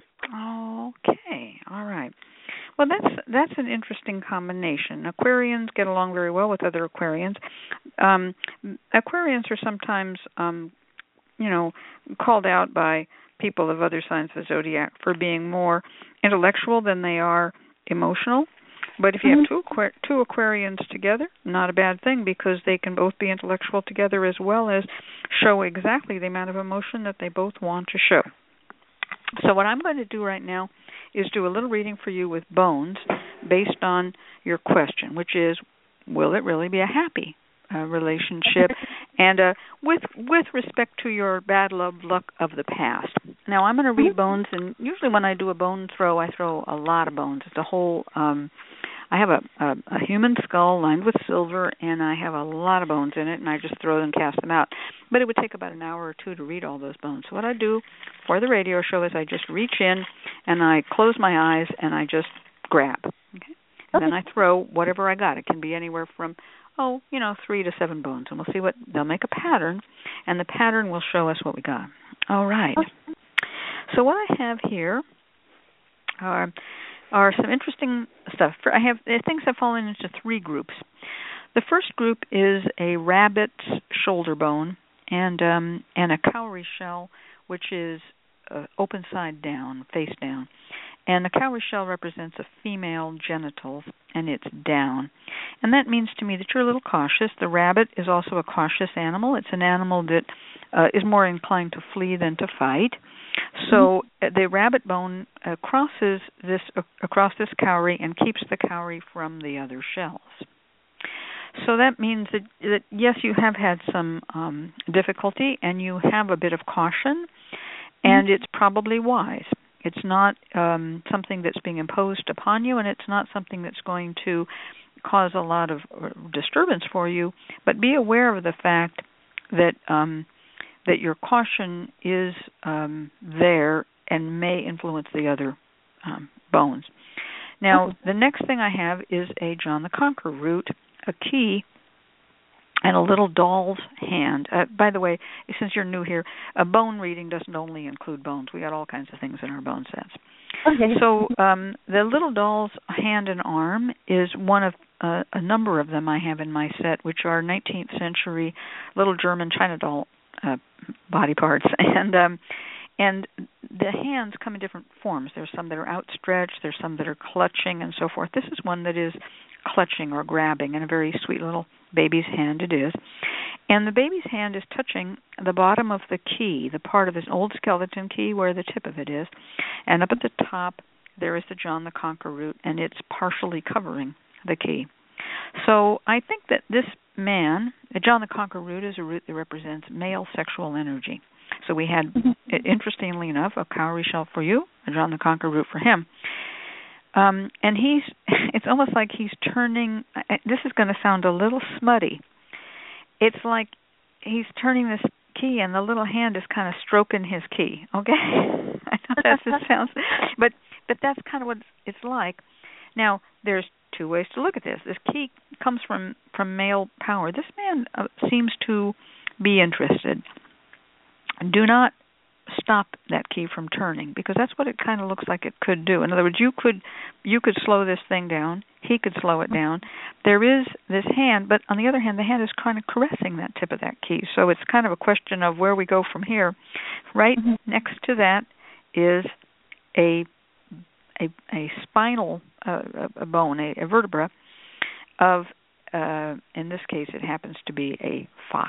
Okay, all right. Well, that's that's an interesting combination. Aquarians get along very well with other Aquarians. Um, Aquarians are sometimes, um, you know, called out by people of other signs of the zodiac for being more intellectual than they are emotional. But if you mm-hmm. have two Aqu- two Aquarians together, not a bad thing, because they can both be intellectual together as well as show exactly the amount of emotion that they both want to show. So what I'm going to do right now is do a little reading for you with bones based on your question, which is, will it really be a happy uh, relationship? And uh, with with respect to your bad love luck of the past. Now, I'm going to read bones, and usually when I do a bone throw, I throw a lot of bones. It's a whole, um, I have a, a, a human skull lined with silver, and I have a lot of bones in it, and I just throw them, cast them out. But it would take about an hour or two to read all those bones. So what I do for the radio show is I just reach in, and I close my eyes, and I just grab. Okay? And
okay.
then I throw whatever I got. It can be anywhere from, oh, you know, three to seven bones. And we'll see what, they'll make a pattern, and the pattern will show us what we got. All right. Okay. So what I have here are, are some interesting stuff. For, I have things have fallen into three groups. The first group is a rabbit's shoulder bone and um, and a cowrie shell, which is uh, open side down, face down. And the cowrie shell represents a female genital, and it's down. And that means to me that you're a little cautious. The rabbit is also a cautious animal. It's an animal that uh, is more inclined to flee than to fight. So uh, the rabbit bone uh, crosses this uh, across this cowrie and keeps the cowrie from the other shells. So that means that, that yes, you have had some um, difficulty and you have a bit of caution, and it's probably wise. It's not um, something that's being imposed upon you, and it's not something that's going to cause a lot of disturbance for you, but be aware of the fact that um, that your caution is um, there and may influence the other um, bones. Now, the next thing I have is a John the Conqueror root, a key, and a little doll's hand. Uh, by the way, since you're new here, a bone reading doesn't only include bones. We got all kinds of things in our bone sets.
Okay.
So um, the little doll's hand and arm is one of uh, a number of them I have in my set, which are nineteenth century little German China doll uh, body parts. And um, and the hands come in different forms. There's some that are outstretched. There's some that are clutching and so forth. This is one that is clutching or grabbing, and a very sweet little baby's hand it is. And the baby's hand is touching the bottom of the key, the part of this old skeleton key where the tip of it is. And up at the top, there is the John the Conqueror root, and it's partially covering the key. So I think that this man, the John the Conqueror root, is a root that represents male sexual energy. So we had, mm-hmm. interestingly enough, a cowrie shell for you, a John the Conqueror root for him. Um, and he's, it's almost like he's turning, this is going to sound a little smutty. It's like he's turning this key and the little hand is kind of stroking his key, okay? I know that just sounds, but, but that's kind of what it's like. Now, there's two ways to look at this. This key comes from, from male power. This man uh, seems to be interested. do not stop that key from turning, because that's what it kind of looks like it could do. In other words, you could you could slow this thing down. He could slow it down. There is this hand, but on the other hand, the hand is kind of caressing that tip of that key. So it's kind of a question of where we go from here. Right mm-hmm. next to that is a a, a spinal uh, a bone, a, a vertebra of, uh, in this case, it happens to be a fox.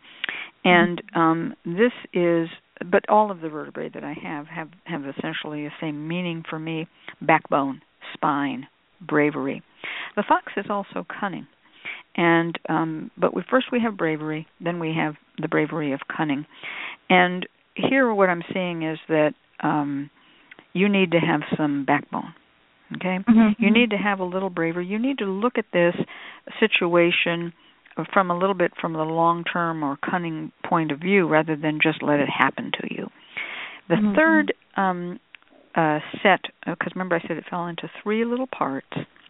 And um, this is, but all of the vertebrae that I have have, have essentially the same meaning for me: backbone, spine, bravery. The fox is also cunning. And um, but we, first we have bravery, then we have the bravery of cunning. And here what I'm seeing is that um, you need to have some backbone, okay? Mm-hmm. You need to have a little bravery. You need to look at this situation from a little bit from the long-term or cunning point of view rather than just let it happen to you. The mm-hmm. third um, uh, set, because remember I said it fell into three little parts.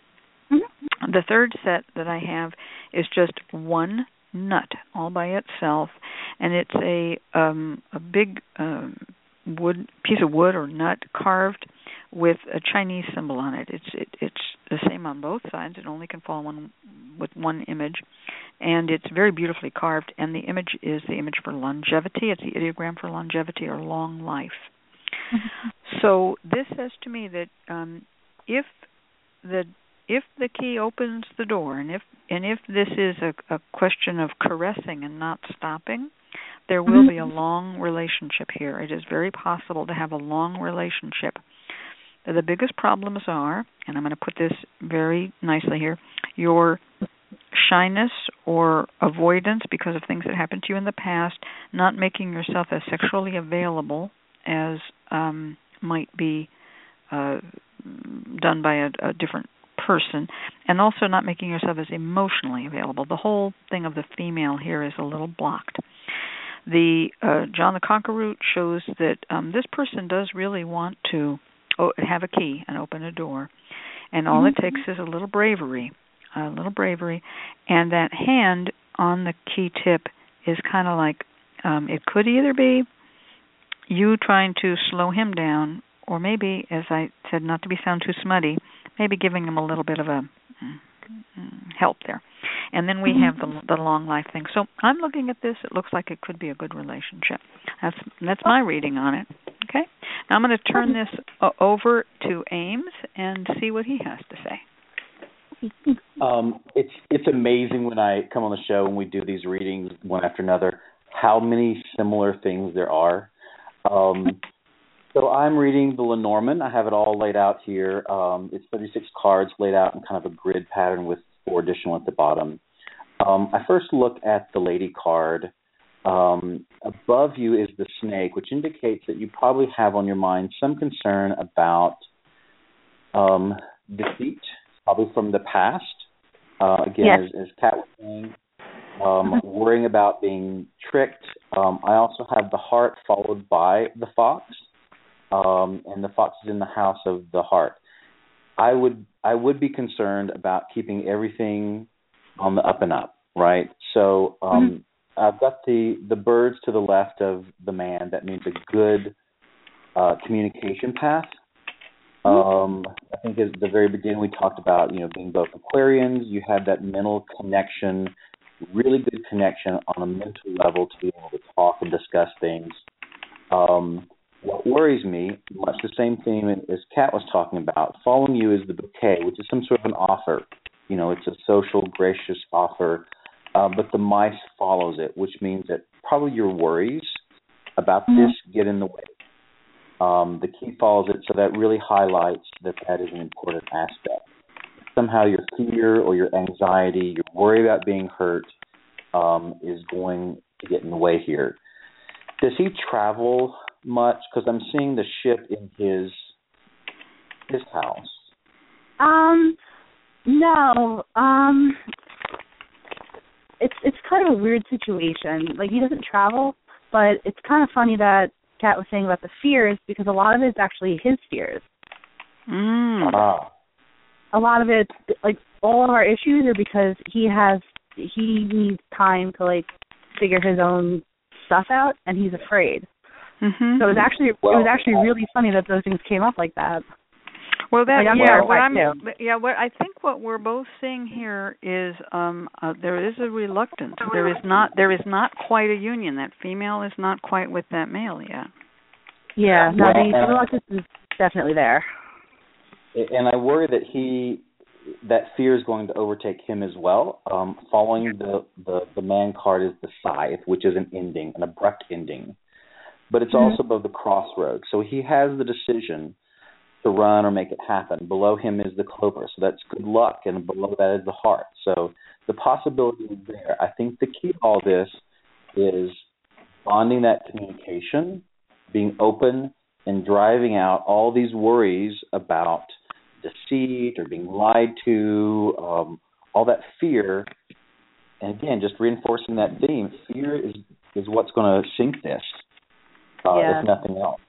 Mm-hmm. The third set that I have is just one nut all by itself, and it's a um, a big um, wood piece of wood or nut carved with a Chinese symbol on it. It's it, it's the same on both sides. It only can fall one with one image, and it's very beautifully carved. And the image is the image for longevity. It's the ideogram for longevity or long life. Mm-hmm. So this says to me that um, if the if the key opens the door, and if and if this is a, a question of caressing and not stopping, there will mm-hmm. be a long relationship here. It is very possible to have a long relationship. The biggest problems are, and I'm going to put this very nicely here, your shyness or avoidance because of things that happened to you in the past, not making yourself as sexually available as um, might be uh, done by a, a different person, and also not making yourself as emotionally available. The whole thing of the female here is a little blocked. The uh, John the Conqueror shows that um, this person does really want to oh, have a key and open a door, and all mm-hmm. it takes is a little bravery, a little bravery, and that hand on the key tip is kind of like um, it could either be you trying to slow him down, or maybe, as I said, not to be sound too smutty, maybe giving him a little bit of a help there. And then we mm-hmm. have the, the long life thing. So I'm looking at this. It looks like it could be a good relationship. That's that's my reading on it. Okay. Now I'm going to turn this uh, over to Ames and see what he has to say.
Um, it's it's amazing when I come on the show and we do these readings one after another, how many similar things there are. Um, so I'm reading the Lenormand. I have it all laid out here. Um, it's thirty-six cards laid out in kind of a grid pattern with four additional at the bottom. Um, I first look at the Lady card. Um, above you is the Snake, which indicates that you probably have on your mind some concern about um, defeat, probably from the past. Uh, again, yes. as, as Kat was saying, um, worrying about being tricked. Um, I also have the Heart followed by the Fox, um, and the Fox is in the house of the Heart. I would I would be concerned about keeping everything on the up and up, right? So um, mm-hmm. I've got the, the birds to the left of the man. That means a good uh, communication path. Um, I think at the very beginning we talked about, you know, being both Aquarians. You have that mental connection, really good connection on a mental level to be able to talk and discuss things. Um, what worries me, much the same theme as Kat was talking about, following you is the bouquet, which is some sort of an offer. You know, it's a social, gracious offer, uh, but the mice follows it, which means that probably your worries about mm-hmm. this get in the way. Um, the key follows it, so that really highlights that that is an important aspect. Somehow your fear or your anxiety, your worry about being hurt um, is going to get in the way here. Does he travel much? Because I'm seeing the ship in his his house.
Um, no. Um, it's it's kind of a weird situation. Like, he doesn't travel, but it's kind of funny that Kat was saying about the fears, because a lot of it's actually his fears.
Mm.
Ah.
A lot of it, like, all of our issues are because he has, he needs time to, like, figure his own stuff out, and he's afraid.
Mm-hmm.
So it was actually
Well,
it was actually really funny that those things came up like that.
Well, that
Like, I'm
yeah, what
terrified,
I'm
too.
yeah, what I think what we're both seeing here is um uh, there is a reluctance. There is not there is not quite a union. That female is not quite with that male yet.
Yeah, no,
Well,
the, the
and-
reluctance is definitely there.
And I worry that he, that fear is going to overtake him as well. Um, following the, the, the man card is the scythe, which is an ending, an abrupt ending. But it's
Mm-hmm.
also above the crossroads. So he has the decision to run or make it happen. Below him is the clover, so that's good luck, and below that is the heart. So the possibility is there. I think the key to all this is bonding that communication, being open, and driving out all these worries about deceit or being lied to, um, all that fear. And again, just reinforcing that theme, fear is, is what's going to sink this, uh,
Yeah.
if nothing else.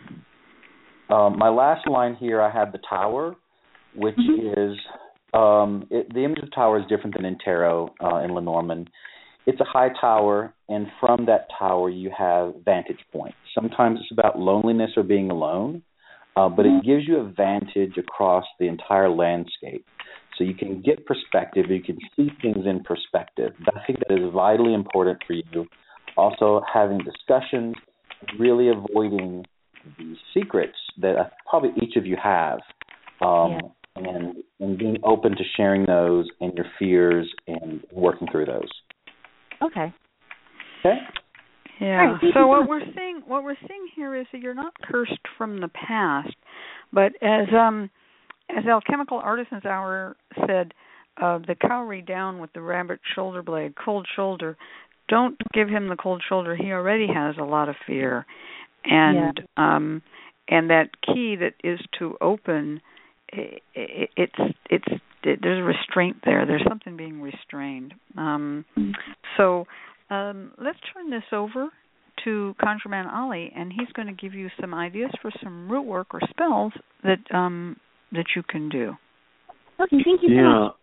Um, my last line here, I have the tower, which
Mm-hmm.
is, um, it, the image of the tower is different than in tarot uh, in Lenormand. It's a high tower, and from that tower you have vantage points. Sometimes it's about loneliness or being alone, uh, but it gives you a vantage across the entire landscape. So you can get perspective, you can see things in perspective. I think that is vitally important for you. Also having discussions, really avoiding the secrets that uh, probably each of you have, um,
Yeah.
and, and being open to sharing those and your fears and working through those.
Okay.
Okay.
Yeah.
Right, thank
So
you.
what we're seeing, what we're seeing here is that you're not cursed from the past, but as um, as Alchemical Artisans Hour said, uh, the cowrie down with the rabbit shoulder blade, cold shoulder. Don't give him the cold shoulder. He already has a lot of fear, and yeah. um, and that key that is to open. It, it, it's it's it, there's a restraint there. There's something being restrained. Um, so. Um, let's turn this over to ConjureMan Ali, and he's going to give you some ideas for some root work or spells that um, that you can do.
Okay, thank you so
yeah.
much.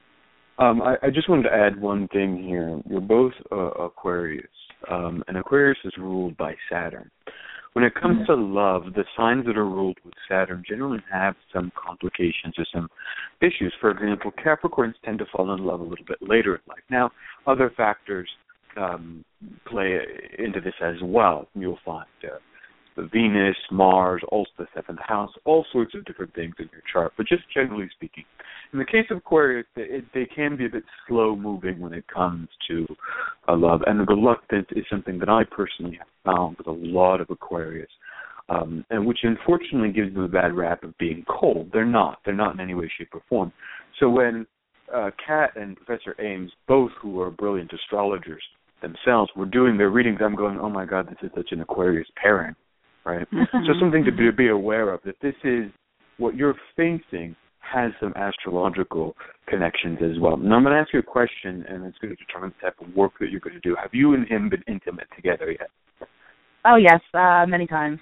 Um, I, I just wanted to add one thing here. You're both uh, Aquarius, um, and Aquarius is ruled by Saturn. When it comes to love, the signs that are ruled with Saturn generally have some complications or some issues. For example, Capricorns tend to fall in love a little bit later in life. Now, other factors Um, play into this as well. You'll find uh, the Venus, Mars, also the seventh house, all sorts of different things in your chart. But just generally speaking, in the case of Aquarius, it, they can be a bit slow moving when it comes to uh, love, and the reluctance is something that I personally have found with a lot of Aquarius, um, and which unfortunately gives them a bad rap of being cold. They're not. They're not in any way, shape, or form. So when uh, Kat and Professor Ames, both who are brilliant astrologers themselves, were doing their readings, I'm going, oh my God, this is such an Aquarius pairing, right?
Mm-hmm.
So something to be, be aware of, that this is what you're facing has some astrological connections as well. Now I'm going to ask you a question, and it's going to determine the type of work that you're going to do. Have you and him been intimate together yet?
Oh, yes, uh, many times.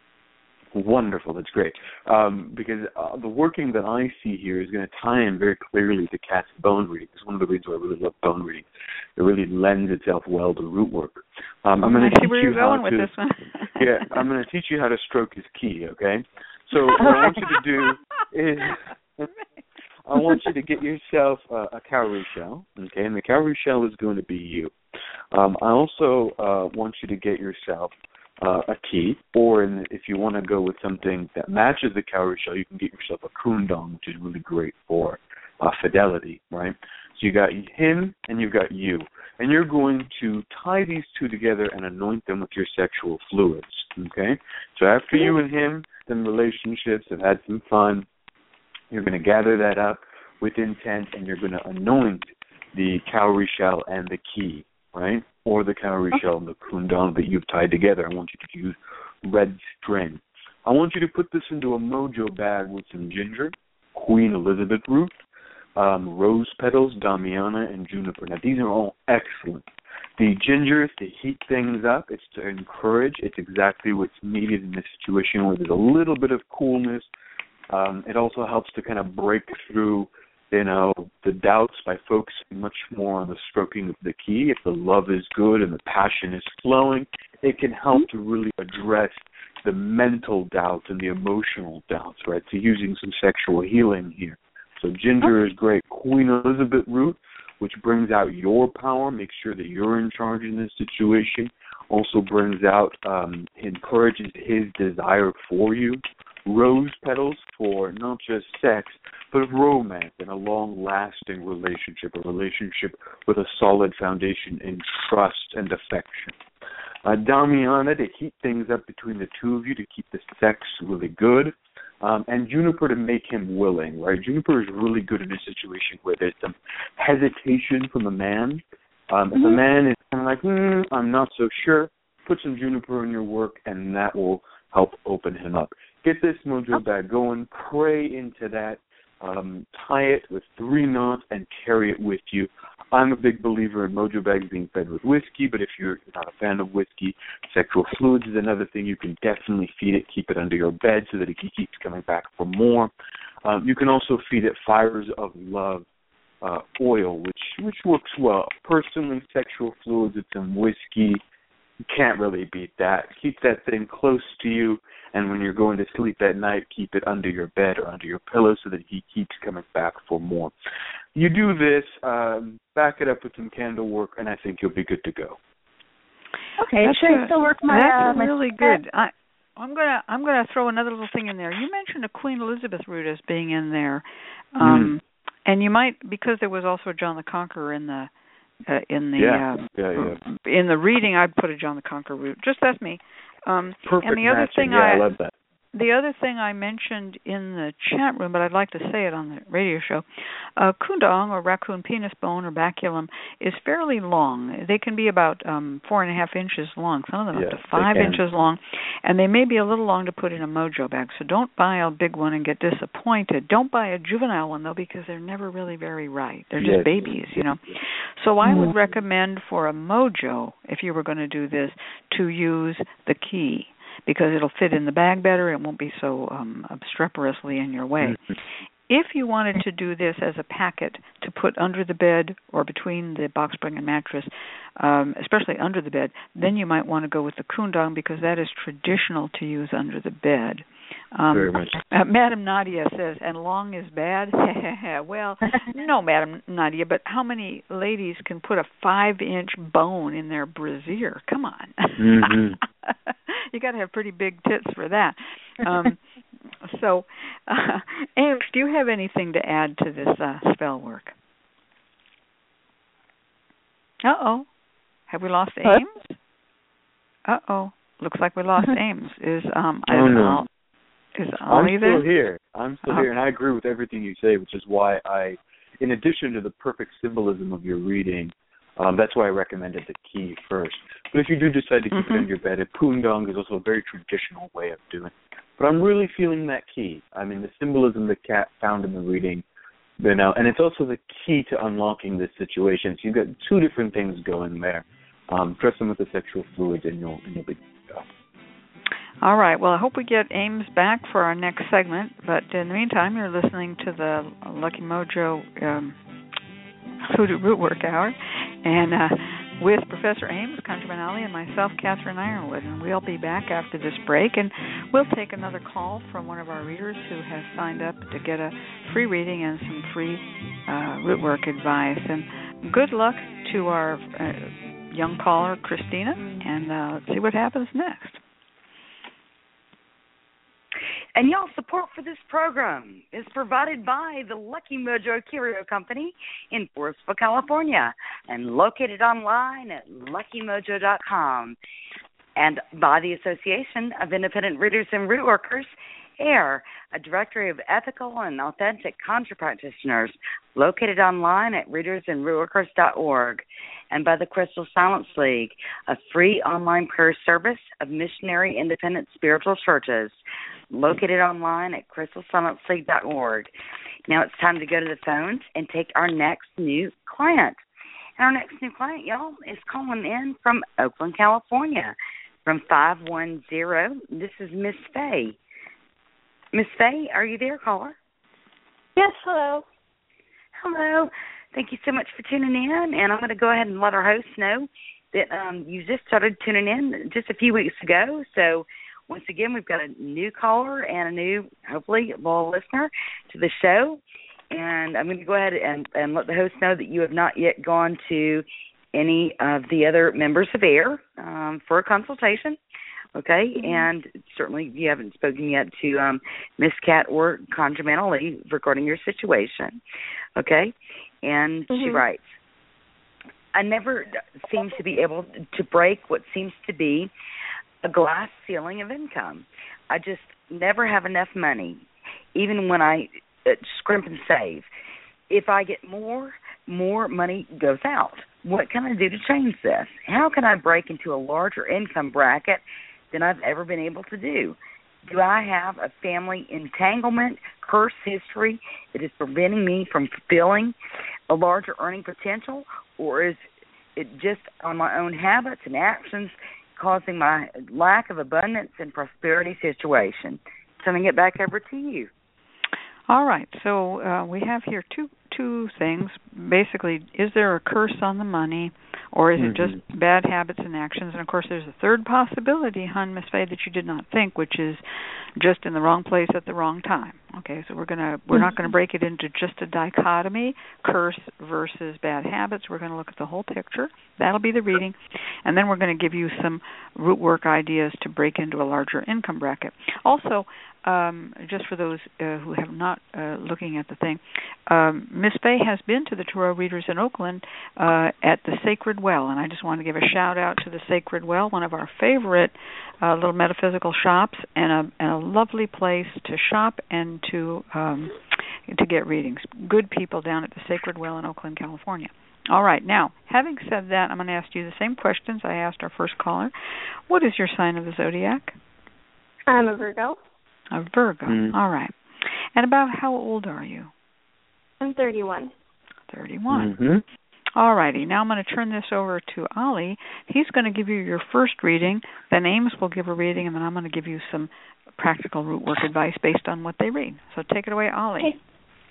Wonderful, that's great. Um, because uh, the working that I see here is going to tie in very clearly to Kat's bone reading. It's one of the reasons why I really love bone reading. It really lends itself well to root work. Um, I'm going to
I see
teach
where
you
you're
how
going with
to.
this one.
yeah, I'm going to teach you how to stroke his key. Okay. So what I want you to do is, I want you to get yourself a, a cowrie shell. Okay, and the cowrie shell is going to be you. Um, I also uh, want you to get yourself Uh, a key, or in, if you want to go with something that matches the cowrie shell, you can get yourself a kundong, which is really great for uh, fidelity, right? So you got him and you've got you, and you're going to tie these two together and anoint them with your sexual fluids, okay? So after you and him, then relationships have had some fun, you're going to gather that up with intent, and you're going to anoint the cowrie shell and the key, right? Or the cowrie shell and the kundong that you've tied together. I want you to use red string. I want you to put this into a mojo bag with some ginger, Queen Elizabeth root, um, rose petals, Damiana, and juniper. Now, these are all excellent. The ginger is to heat things up. It's to encourage. It's exactly what's needed in this situation where there's a little bit of coolness. Um, it also helps to kind of break through you know, the doubts by focusing much more on the stroking of the key. If the love is good and the passion is flowing, it can help to really address the mental doubts and the emotional doubts, right? So using some sexual healing here. So ginger is great. Queen Elizabeth root, which brings out your power, makes sure that you're in charge in this situation. Also brings out, um, encourages his desire for you. Rose petals for not just sex, but romance and a long-lasting relationship, a relationship with a solid foundation in trust and affection. Uh, Damiana to heat things up between the two of you, to keep the sex really good. Um, and juniper to make him willing, right? Juniper is really good in a situation where there's some hesitation from a man. Um, if a man is kind of like, hmm, I'm not so sure, put some juniper in your work, and that will help open him up. Get this mojo bag going, pray into that, um, tie it with three knots, and carry it with you. I'm a big believer in mojo bags being fed with whiskey, but if you're not a fan of whiskey, sexual fluids is another thing. You can definitely feed it, keep it under your bed so that it keeps coming back for more. Um, you can also feed it Fires of Love uh, oil, which, which works well. Personally, sexual fluids with some whiskey, you can't really beat that. Keep that thing close to you, and when you're going to sleep at night, keep it under your bed or under your pillow so that he keeps coming back for more. You do this, um, back it up with some candle work, and I think you'll be good to go.
Okay,
that's
should
a,
I still work my
That's
uh, my
really
set?
good. I, I'm gonna I'm gonna throw another little thing in there. You mentioned a Queen Elizabeth root as being in there, um, mm. and you might, because there was also John the Conqueror in the uh, in the
yeah.
Uh,
yeah, yeah.
in the reading. I'd put a John the Conqueror root. Just that's me. Um,
Perfect
and the other
matching.
thing
yeah,
I,
I love that.
The other thing I mentioned in the chat room, but I'd like to say it on the radio show, uh, kundang, or raccoon penis bone, or baculum, is fairly long. They can be about um, four and a half inches long, some of them
yes,
up to five inches long, and they may be a little long to put in a mojo bag. So don't buy a big one and get disappointed. Don't buy a juvenile one, though, because they're never really very right. They're just
yes.
babies, you know. So I would recommend for a mojo, if you were going to do this, to use the key, because it'll fit in the bag better. It won't be so um, obstreperously in your way. Mm-hmm. If you wanted to do this as a packet to put under the bed or between the box spring and mattress, um, especially under the bed, then you might want to go with the kundang, because that is traditional to use under the bed. Um,
Very much.
Uh, Madam Nadia says, and long is bad? Well, no, Madam Nadia, but how many ladies can put a five-inch bone in their brassiere? Come on.
Mm-hmm.
You got to have pretty big tits for that. Um, so, uh, Ames, do you have anything to add to this uh, spell work? Uh-oh. Have we lost Ames? Uh-oh. Looks like we lost Ames. Is um
oh,
is,
no.
Al, is
I'm
Ollie
still
there?
here. I'm still
oh.
here, and I agree with everything you say, which is why I, in addition to the perfect symbolism of your reading, um, that's why I recommended the key first. But if you do decide to keep
mm-hmm.
it in your bed, a kundang is also a very traditional way of doing it. But I'm really feeling that key. I mean, the symbolism that Kat found in the reading, you know, and it's also the key to unlocking this situation. So you've got two different things going there. Um, dress them with the sexual fluid, and you'll, and you'll be good to go.
All right. Well, I hope we get Ames back for our next segment. But in the meantime, you're listening to the Lucky Mojo um, Hoodoo Rootwork Hour, and uh, with Professor Ames, Countryman Ali, and myself, Catherine Ironwood. And we'll be back after this break, and we'll take another call from one of our readers who has signed up to get a free reading and some free uh, rootwork advice. And good luck to our uh, young caller, Christina, and uh, let's see what happens next.
And y'all, support for this program is provided by the Lucky Mojo Curio Company in Forestville, California, and located online at lucky mojo dot com, and by the Association of Independent Readers and Rootworkers, AIR, a directory of ethical and authentic conjure practitioners, located online at readers and rootworkers dot org, and by the Crystal Silence League, a free online prayer service of missionary independent spiritual churches, located online at crystal silence league dot org. Now it's time to go to the phones and take our next new client. And our next new client, y'all, is calling in from Oakland, California, from five one zero. This is Miss Faye. Miss Faye, are you there, caller?
Yes, hello.
Hello. Thank you so much for tuning in, and I'm going to go ahead and let our hosts know that um, you just started tuning in just a few weeks ago. So once again, we've got a new caller and a new, hopefully, loyal listener to the show. And I'm going to go ahead and, and let the host know that you have not yet gone to any of the other members of AIR um, for a consultation. Okay, mm-hmm. And certainly you haven't spoken yet to um, Miss Cat or Conjure Ali regarding your situation. Okay, and mm-hmm. she writes, I never seem to be able to break what seems to be a glass ceiling of income. I just never have enough money, even when I uh, scrimp and save. If I get more, more money goes out. What can I do to change this? How can I break into a larger income bracket than I've ever been able to do? Do I have a family entanglement, curse history that is preventing me from fulfilling a larger earning potential, or is it just on my own habits and actions causing my lack of abundance and prosperity situation? Turning it back over to you.
All right. So uh, we have here two two things. Basically, is there a curse on the money, or is mm-hmm. it just bad habits and actions? And, of course, there's a third possibility, hon, Miss Faye, that you did not think, which is just in the wrong place at the wrong time. Okay, so we're gonna we're mm-hmm. not going to break it into just a dichotomy, curse versus bad habits. We're going to look at the whole picture. That'll be the reading. And then we're going to give you some root work ideas to break into a larger income bracket. Also, um, just for those uh, who have not uh, looking at the thing, um, Miss Faye has been to the Tarot Readers in Oakland uh, at the Sacred Well, and I just want to give a shout out to the Sacred Well, one of our favorite uh, little metaphysical shops, and a, and a lovely place to shop and to um, to get readings. Good people down at the Sacred Well in Oakland, California. All right, now, having said that, I'm going to ask you the same questions I asked our first caller. What is your sign of the zodiac?
I'm a Virgo.
A Virgo, mm. All right. And about how old are you?
I'm thirty-one.
thirty-one.
Mm-hmm.
All righty. Now I'm going to turn this over to Ali. He's going to give you your first reading. Then Amos will give a reading, and then I'm going to give you some practical root work advice based on what they read. So take it away, Ali.
Okay.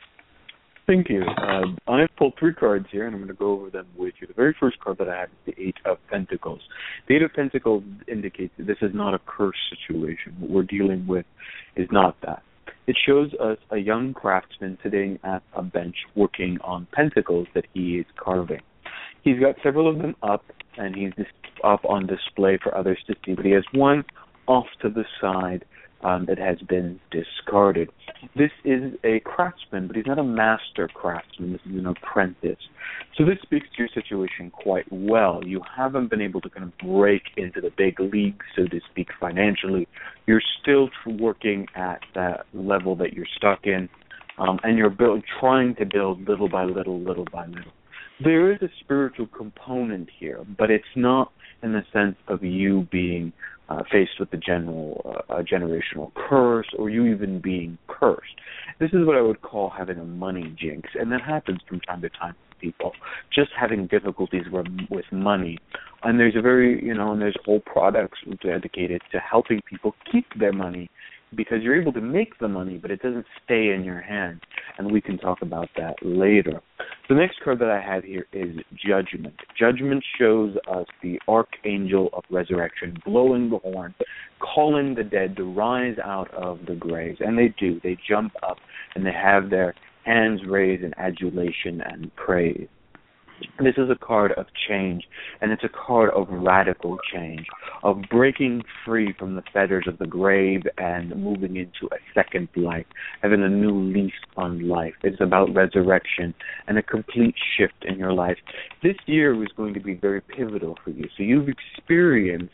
Thank you. Uh, I have pulled three cards here, and I'm going to go over them with you. The very first card that I have is the Eight of Pentacles. The Eight of Pentacles indicates that this is not a curse situation. What we're dealing with is not that. It shows us a young craftsman sitting at a bench working on pentacles that he is carving. He's got several of them up, and he's up on display for others to see, but he has one off to the side um, that has been discarded. This is a craftsman, but he's not a master craftsman. This is an apprentice. So this speaks to your situation quite well. You haven't been able to kind of break into the big leagues, so to speak, financially. You're still working at that level that you're stuck in, um, and you're build, trying to build little by little, little by little. There is a spiritual component here, but it's not in the sense of you being uh, faced with the general uh, generational curse, or you even being cursed. This is what I would call having a money jinx, and that happens from time to time with people, just having difficulties with, with money. And there's a very, you know, and there's whole products dedicated to helping people keep their money, because you're able to make the money, but it doesn't stay in your hand. And we can talk about that later. The next card that I have here is Judgment. Judgment shows us the Archangel of Resurrection blowing the horn, calling the dead to rise out of the graves. And they do. They jump up, and they have their hands raised in adulation and praise. This is a card of change, and it's a card of radical change, of breaking free from the fetters of the grave and moving into a second life, having a new lease on life. It's about resurrection and a complete shift in your life. This year was going to be very pivotal for you. So you've experienced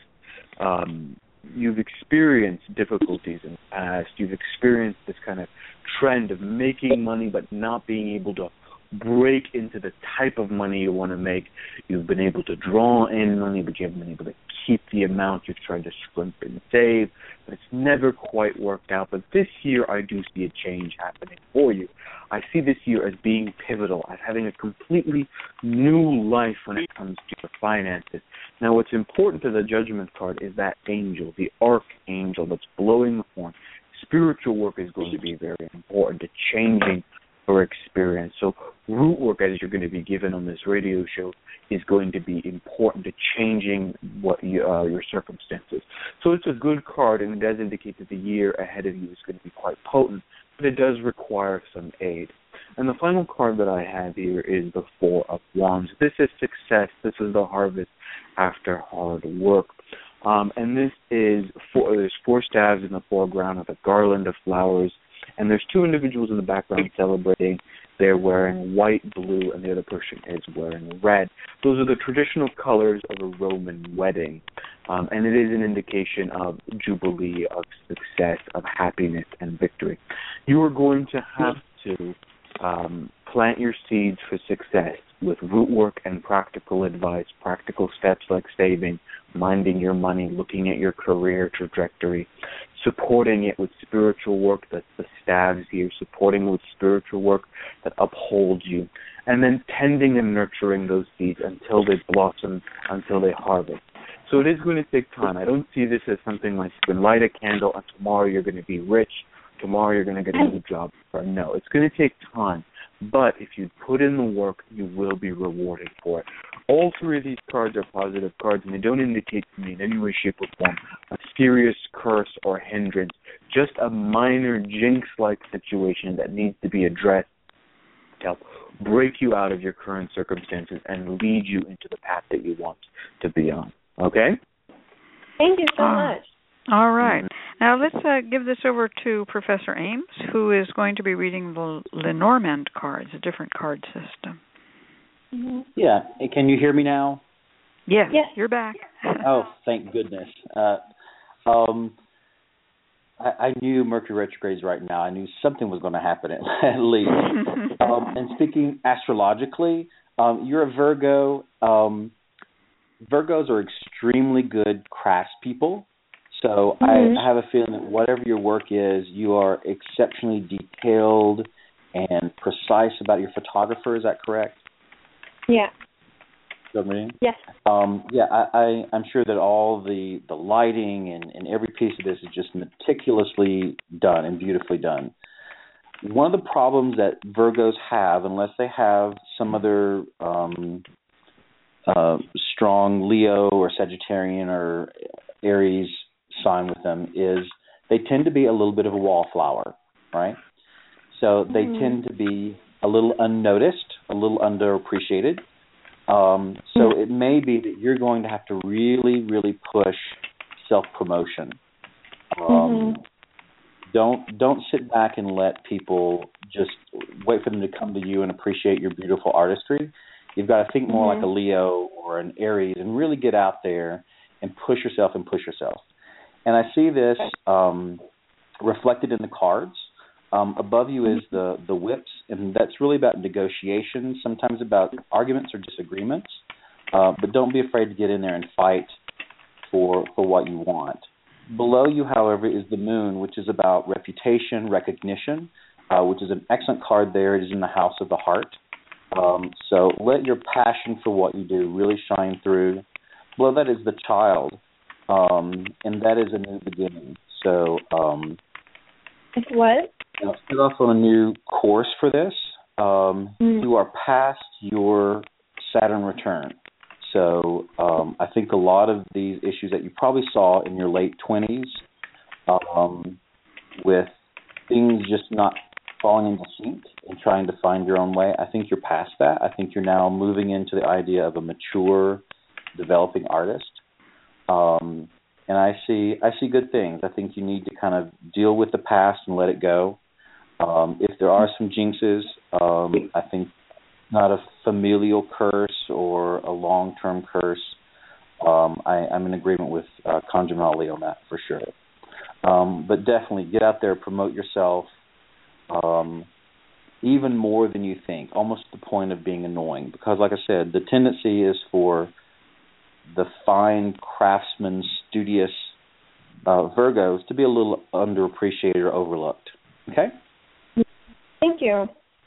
um, you've experienced difficulties in the past. You've experienced this kind of trend of making money but not being able to break into the type of money you want to make. You've been able to draw in money, but you haven't been able to keep the amount you've tried to scrimp and save, but it's never quite worked out. But this year, I do see a change happening for you. I see this year as being pivotal, as having a completely new life when it comes to your finances. Now, what's important to the Judgment card is that angel, the Archangel that's blowing the horn. Spiritual work is going to be very important to changing your experience. So root work, as you're going to be given on this radio show, is going to be important to changing what you, uh, your circumstances. So it's a good card, and it does indicate that the year ahead of you is going to be quite potent, but it does require some aid. And the final card that I have here is the Four of Wands. This is success. This is the harvest after hard work. Um, and this is four, there's four staves in the foreground of a garland of flowers, and there's two individuals in the background celebrating. They're wearing white, blue, and the other person is wearing red. Those are the traditional colors of a Roman wedding, um, and it is an indication of jubilee, of success, of happiness, and victory. You are going to have to um, plant your seeds for success with root work and practical advice, practical steps like saving, minding your money, looking at your career trajectory, supporting it with spiritual work, that's the staves here, supporting with spiritual work that upholds you, and then tending and nurturing those seeds until they blossom, until they harvest. So it is going to take time. I don't see this as something like you can light a candle and tomorrow you're going to be rich, tomorrow you're going to get a new job. No, it's going to take time. But if you put in the work, you will be rewarded for it. All three of these cards are positive cards, and they don't indicate to me in any way, shape, or form a serious curse or hindrance, just a minor jinx-like situation that needs to be addressed to help break you out of your current circumstances and lead you into the path that you want to be on. Okay?
Thank you so
uh,
much.
All right. Now let's uh, give this over to Professor Ames, who is going to be reading the Lenormand cards, a different card system.
Mm-hmm.
Yeah. Can you hear me now?
Yes,
yes.
You're back.
Oh, thank goodness. Uh, um, I, I knew Mercury retrogrades right now. I knew something was going to happen at, at least. um, and speaking astrologically, um, you're a Virgo. Um, Virgos are extremely good craftspeople. So mm-hmm. I have a feeling that whatever your work is, you are exceptionally detailed and precise about your photographer. Is that correct?
Yeah.
Yes. Um, yeah, I, I, I'm sure that all the, the lighting and, and every piece of this is just meticulously done and beautifully done. One of the problems that Virgos have, unless they have some other um, uh, strong Leo or Sagittarian or Aries sign with them, is they tend to be a little bit of a wallflower, right? So they mm-hmm. tend to be a little unnoticed, a little underappreciated. Um, so mm-hmm. it may be that you're going to have to really, really push self-promotion. Um, mm-hmm. Don't don't sit back and let people just wait for them to come to you and appreciate your beautiful artistry. You've got to think more mm-hmm. like a Leo or an Aries and really get out there and push yourself and push yourself. And I see this um, reflected in the cards. Um, above you is the, the whips, and that's really about negotiations, sometimes about arguments or disagreements. Uh, but don't be afraid to get in there and fight for for what you want. Below you, however, is the moon, which is about reputation, recognition, uh, which is an excellent card there. It is in the house of the heart. Um, so let your passion for what you do really shine through. Below that is the child, um, and that is a new beginning. So um,
it's what?
Now, set off on a new course for this. Um, mm. You are past your Saturn return. So um, I think a lot of these issues that you probably saw in your late twenties um, with things just not falling into sync and trying to find your own way, I think you're past that. I think you're now moving into the idea of a mature, developing artist. Um, and I see I see good things. I think you need to kind of deal with the past and let it go. Um, if there are some jinxes, um, I think not a familial curse or a long-term curse. Um, I, I'm in agreement with uh, Conjure Molly on that for sure. Um, but definitely get out there, promote yourself, um, even more than you think, almost to the point of being annoying. Because like I said, the tendency is for the fine craftsman, studious uh, Virgos to be a little underappreciated or overlooked. Okay?
Thank you.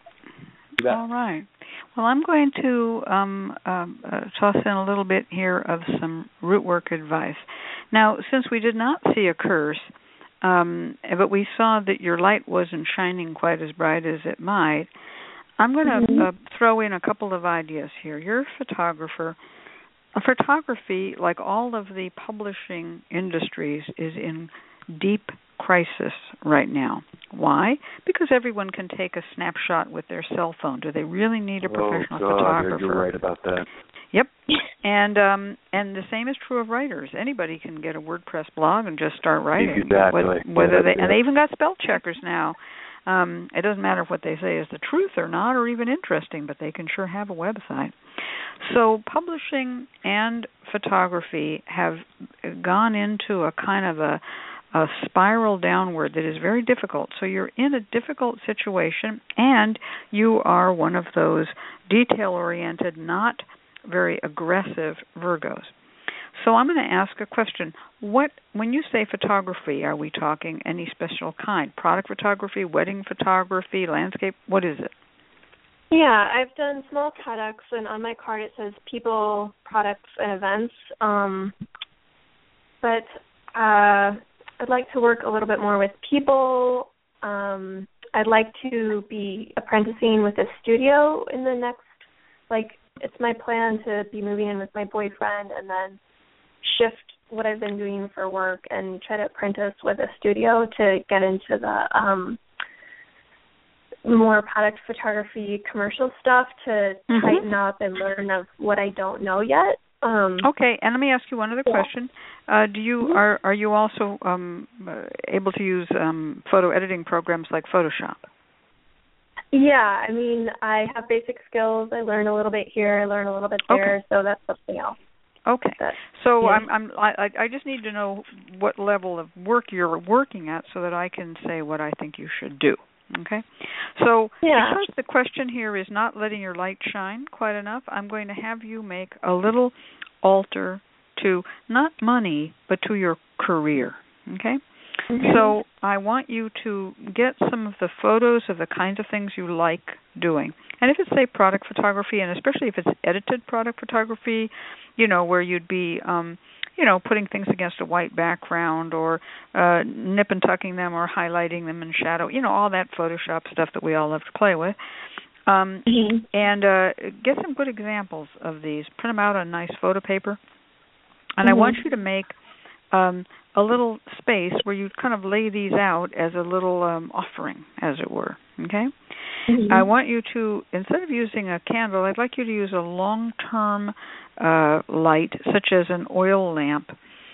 you
All right. Well, I'm going to um, um, uh, toss in a little bit here of some root work advice. Now, since we did not see a curse, um, but we saw that your light wasn't shining quite as bright as it might, I'm going to
Mm-hmm.
uh, throw in a couple of ideas here. You're a photographer. A photography, like all of the publishing industries, is in deep crisis right now. Why? Because everyone can take a snapshot with their cell phone. Do they really need a professional
oh, God,
photographer?
You're right about that.
Yep. And um, and the same is true of writers. Anybody can get a WordPress blog and just start writing.
Exactly.
Whether, whether
yeah,
they and they even got spell checkers now. Um, it doesn't matter if what they say is the truth or not, or even interesting, but they can sure have a website. So publishing and photography have gone into a kind of a, a spiral downward that is very difficult. So you're in a difficult situation, and you are one of those detail-oriented, not very aggressive Virgos. So I'm going to ask a question. What, when you say photography, are we talking any special kind? Product photography, wedding photography, landscape? What is it?
Yeah, I've done small products, and on my card it says people, products, and events. Um, but uh, I'd like to work a little bit more with people. Um, I'd like to be apprenticing with a studio in the next, like, it's my plan to be moving in with my boyfriend and then shift what I've been doing for work and try to apprentice with a studio to get into the um, more product photography commercial stuff to mm-hmm. tighten up and learn of what I don't know yet. Um,
okay, and let me ask you one other yeah. question. Uh, do you mm-hmm. are are you also um, able to use um, photo editing programs like Photoshop?
Yeah, I mean, I have basic skills. I learn a little bit here, I learn a little bit there,
okay.
so that's something else.
Okay.
That,
so
yeah.
I'm I'm I, I just need to know what level of work you're working at so that I can say what I think you should do. Okay. So
yeah.
because the question here is not letting your light shine quite enough, I'm going to have you make a little alter to not money but to your career. Okay.
Mm-hmm.
So I want you to get some of the photos of the kinds of things you like doing. And if it's, say, product photography, and especially if it's edited product photography, you know, where you'd be, um, you know, putting things against a white background or uh, nip and tucking them or highlighting them in shadow, you know, all that Photoshop stuff that we all love to play with. Um,
mm-hmm.
And uh, get some good examples of these. Print them out on nice photo paper. And
mm-hmm.
I want you to make Um, a little space where you kind of lay these out as a little um, offering, as it were, okay?
Mm-hmm.
I want you to, instead of using a candle, I'd like you to use a long-term uh, light, such as an oil lamp.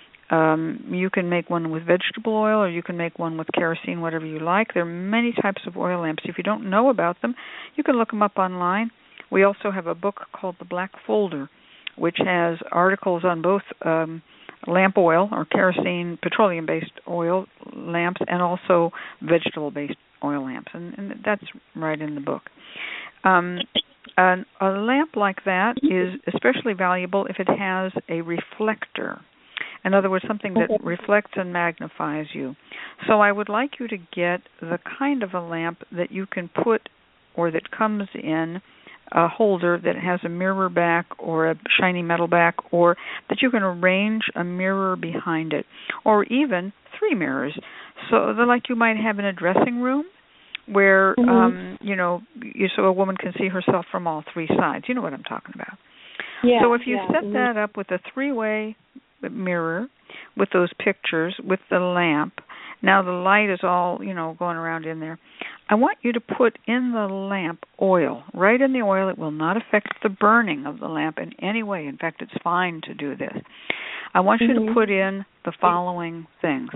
Um, you can make one with vegetable oil or you can make one with kerosene, whatever you like. There are many types of oil lamps. If you don't know about them, you can look them up online. We also have a book called The Black Folder, which has articles on both um, lamp oil or kerosene, petroleum-based oil lamps, and also vegetable-based oil lamps, and, and that's right in the book. Um, a, a lamp like that is especially valuable if it has a reflector. In other words, something that reflects and magnifies you. So I would like you to get the kind of a lamp that you can put or that comes in a holder that has a mirror back or a shiny metal back, or that you can arrange a mirror behind it, or even three mirrors, so that like you might have in a dressing room where, mm-hmm. um, you know, you, so a woman can see herself from all three sides. You know what I'm talking about.
Yeah,
so if you
yeah,
set
mm-hmm.
that up with a three-way mirror with those pictures, with the lamp, now the light is all, you know, going around in there. I want you to put in the lamp oil, right in the oil. It will not affect the burning of the lamp in any way. In fact, it's fine to do this. I want
mm-hmm.
you to put in the following things.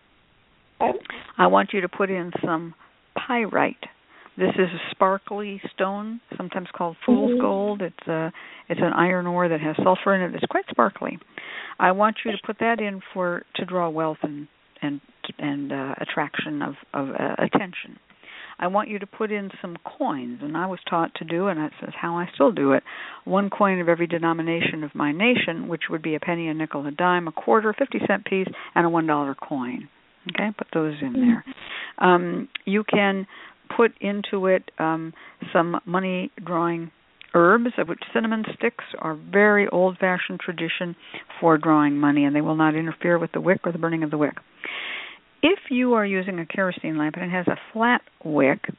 I want you to put in some pyrite. This is a sparkly stone, sometimes called fool's mm-hmm. gold. It's a, it's an iron ore that has sulfur in it. It's quite sparkly. I want you to put that in for to draw wealth and and and uh, attraction of, of uh, attention. I want you to put in some coins, and I was taught to do, and that's how I still do it, one coin of every denomination of my nation, which would be a penny, a nickel, a dime, a quarter, a fifty-cent piece, and a one dollar coin. Okay, put those in there. Um, you can put into it um, some money-drawing herbs, of which cinnamon sticks are very old-fashioned tradition for drawing money, and they will not interfere with the wick or the burning of the wick. If you are using a kerosene lamp and it has a flat wick,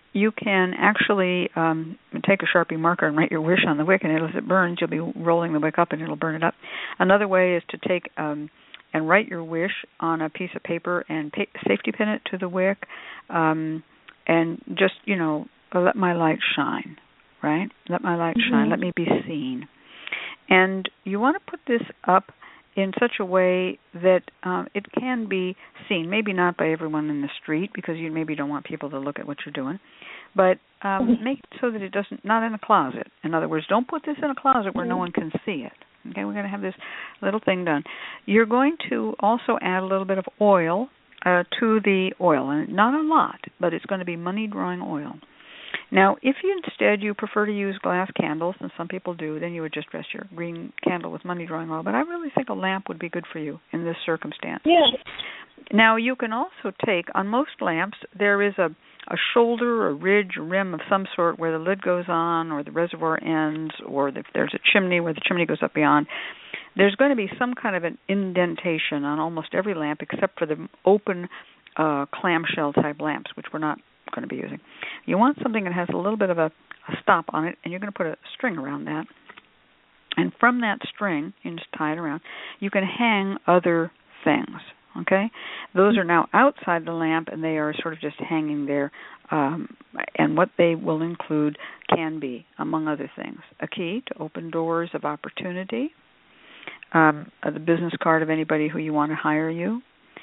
you can actually um, take a Sharpie marker and write your wish on the wick, and as it burns, you'll be rolling the wick up and it'll burn it up. Another way is to take um, and write your wish on a piece of paper and pa- safety pin it to the wick, um, and just, you know, let my light shine, right? Let my light mm-hmm. shine. Let me be seen. And you want to put this up in such a way that um, it can be seen, maybe not by everyone in the street, because you maybe don't want people to look at what you're doing, but um, make it so that it doesn't, not in a closet. In other words, don't put this in a closet where no one can see it. Okay, we're going to have this little thing done. You're going to also add a little bit of oil uh, to the oil, and not a lot, but it's going to be money-drawing oil. Now, if you instead you prefer to use glass candles, and some people do, then you would just dress your green candle with money-drawing oil. But I really think a lamp would be good for you in this circumstance.
Yeah.
Now, you can also take, on most lamps, there is a, a shoulder, a ridge, a rim of some sort where the lid goes on or the reservoir ends, or if there's a chimney where the chimney goes up beyond. There's going to be some kind of an indentation on almost every lamp except for the open uh, clamshell-type lamps, which we're not going to be using. You want something that has a little bit of a, a stop on it, and you're going to put a string around that. And from that string, you just tie it around, you can hang other things, okay? Those are now outside the lamp, and they are sort of just hanging there, um, and what they will include can be, among other things, a key to open doors of opportunity, um, the business card of anybody who you want to hire you,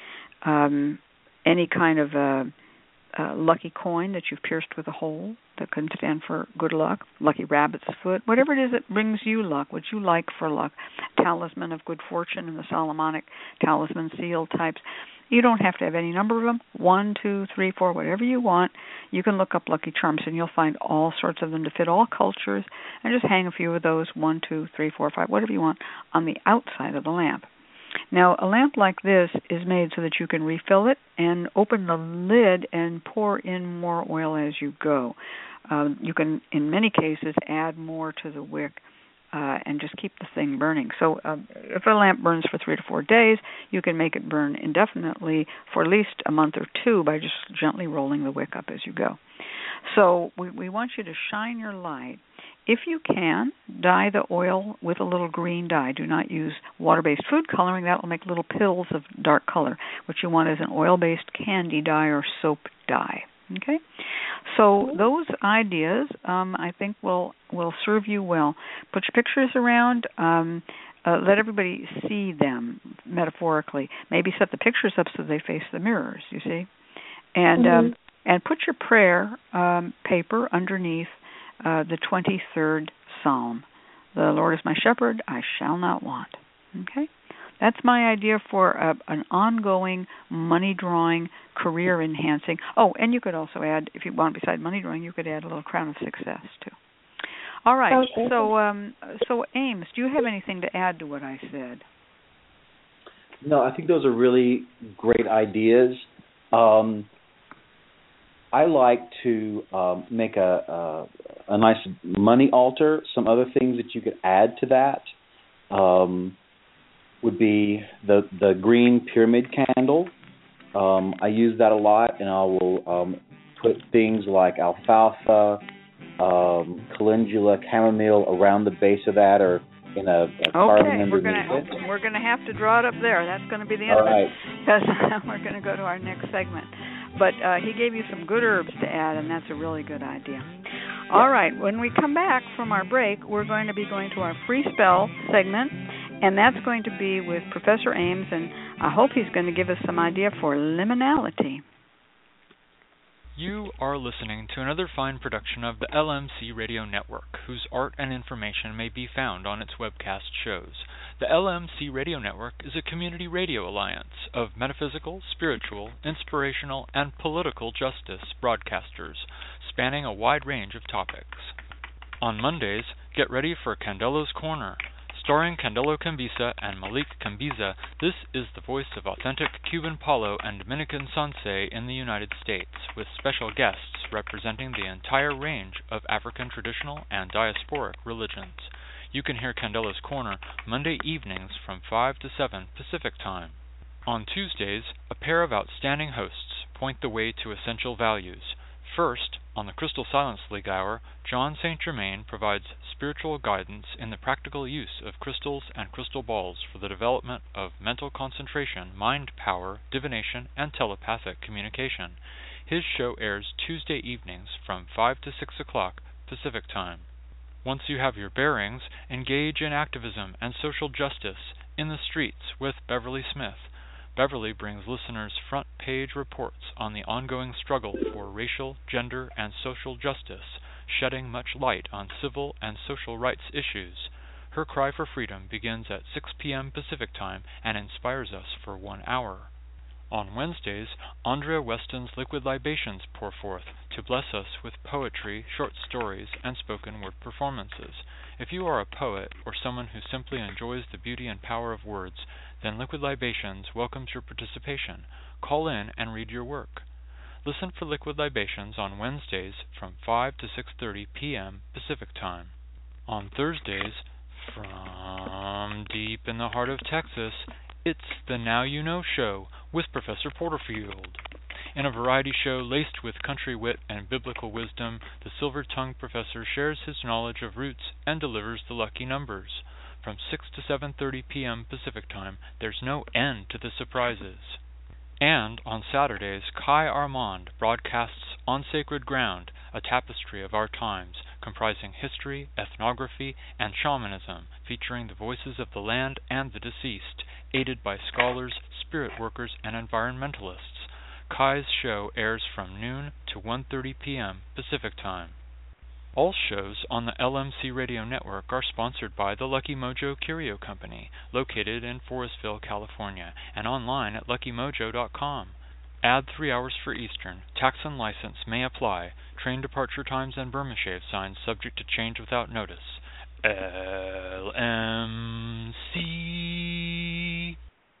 um, any kind of a Uh, lucky coin that you've pierced with a hole that can stand for good luck, lucky rabbit's foot, whatever it is that brings you luck, what you like for luck, talisman of good fortune and the Solomonic talisman seal types. You don't have to have any number of them, one, two, three, four, whatever you want. You can look up Lucky Charms and you'll find all sorts of them to fit all cultures, and just hang a few of those, one, two, three, four, five, whatever you want, on the outside of the lamp. Now, a lamp like this is made so that you can refill it and open the lid and pour in more oil as you go. Um, you can, in many cases, add more to the wick uh, and just keep the thing burning. So uh, if a lamp burns for three to four days, you can make it burn indefinitely for at least a month or two by just gently rolling the wick up as you go. So we, we want you to shine your light. If you can, dye the oil with a little green dye. Do not use water-based food coloring. That will make little pills of dark color. What you want is an oil-based candy dye or soap dye. Okay? So those ideas, um, I think, will, will serve you well. Put your pictures around. Um, uh, let everybody see them, metaphorically. Maybe set the pictures up so they face the mirrors, you see. And, mm-hmm. um, and put your prayer um, paper underneath Uh, the twenty-third Psalm. The Lord is my shepherd, I shall not want. Okay? That's my idea for a, an ongoing money-drawing, career-enhancing. Oh, and you could also add, if you want, beside money-drawing, you could add a little crown of success, too. All right. Okay. So, um, so Ames, do you have anything to add to what I said?
No, I think those are really great ideas. Um, I like to um, make a, a a nice money altar. Some other things that you could add to that um, would be the the green pyramid candle. Um, I use that a lot, and I will um, put things like alfalfa, um, calendula, chamomile around the base of that, or in a, a carving
okay, we're
underneath
gonna,
it.
We're going to have to draw it up there. That's going to be the end
All
of
right.
it, because we're going to go to our next segment. But uh, he gave you some good herbs to add, and that's a really good idea. All right, when we come back from our break, we're going to be going to our free spell segment, and that's going to be with Professor Ames, and I hope he's going to give us some idea for liminality.
You are listening to another fine production of the L M C Radio Network, whose art and information may be found on its webcast shows. The L M C Radio Network is a community radio alliance of metaphysical, spiritual, inspirational, and political justice broadcasters, spanning a wide range of topics. On Mondays, get ready for Candelo's Corner. Starring Candelo Cambisa and Malik Cambiza, this is the voice of authentic Cuban Palo and Dominican Sanse in the United States, with special guests representing the entire range of African traditional and diasporic religions. You can hear Candelo's Corner Monday evenings from five to seven Pacific Time. On Tuesdays, a pair of outstanding hosts point the way to essential values. First, On the Crystal Silence League Hour, John Saint Germain provides spiritual guidance in the practical use of crystals and crystal balls for the development of mental concentration, mind power, divination, and telepathic communication. His show airs Tuesday evenings from five to six o'clock Pacific Time. Once you have your bearings, engage in activism and social justice in the streets with Beverly Smith. Beverly brings listeners front-page reports on the ongoing struggle for racial, gender, and social justice, shedding much light on civil and social rights issues. Her cry for freedom begins at six p.m. Pacific Time and inspires us for one hour. On Wednesdays, Andrea Weston's Liquid Libations pour forth to bless us with poetry, short stories, and spoken word performances. If you are a poet or someone who simply enjoys the beauty and power of words, then Liquid Libations welcomes your participation. Call in and read your work. Listen for Liquid Libations on Wednesdays from five to six thirty p.m. Pacific Time. On Thursdays, from deep in the heart of Texas, it's the Now You Know Show with Professor Porterfield. In a variety show laced with country wit and biblical wisdom, the silver-tongued professor shares his knowledge of roots and delivers the lucky numbers. From six to seven thirty p.m. Pacific Time, there's no end to the surprises. And on Saturdays, Kai Armand broadcasts On Sacred Ground, a tapestry of our times, comprising history, ethnography, and shamanism, featuring the voices of the land and the deceased, aided by scholars, spirit workers, and environmentalists. Kai's show airs from noon to one thirty p.m. Pacific Time. All shows on the L M C Radio Network are sponsored by the Lucky Mojo Curio Company, located in Forestville, California, and online at lucky mojo dot com. Add three hours for Eastern. Tax and license may apply. Train departure times and Burma shave signs subject to change without notice. L M C.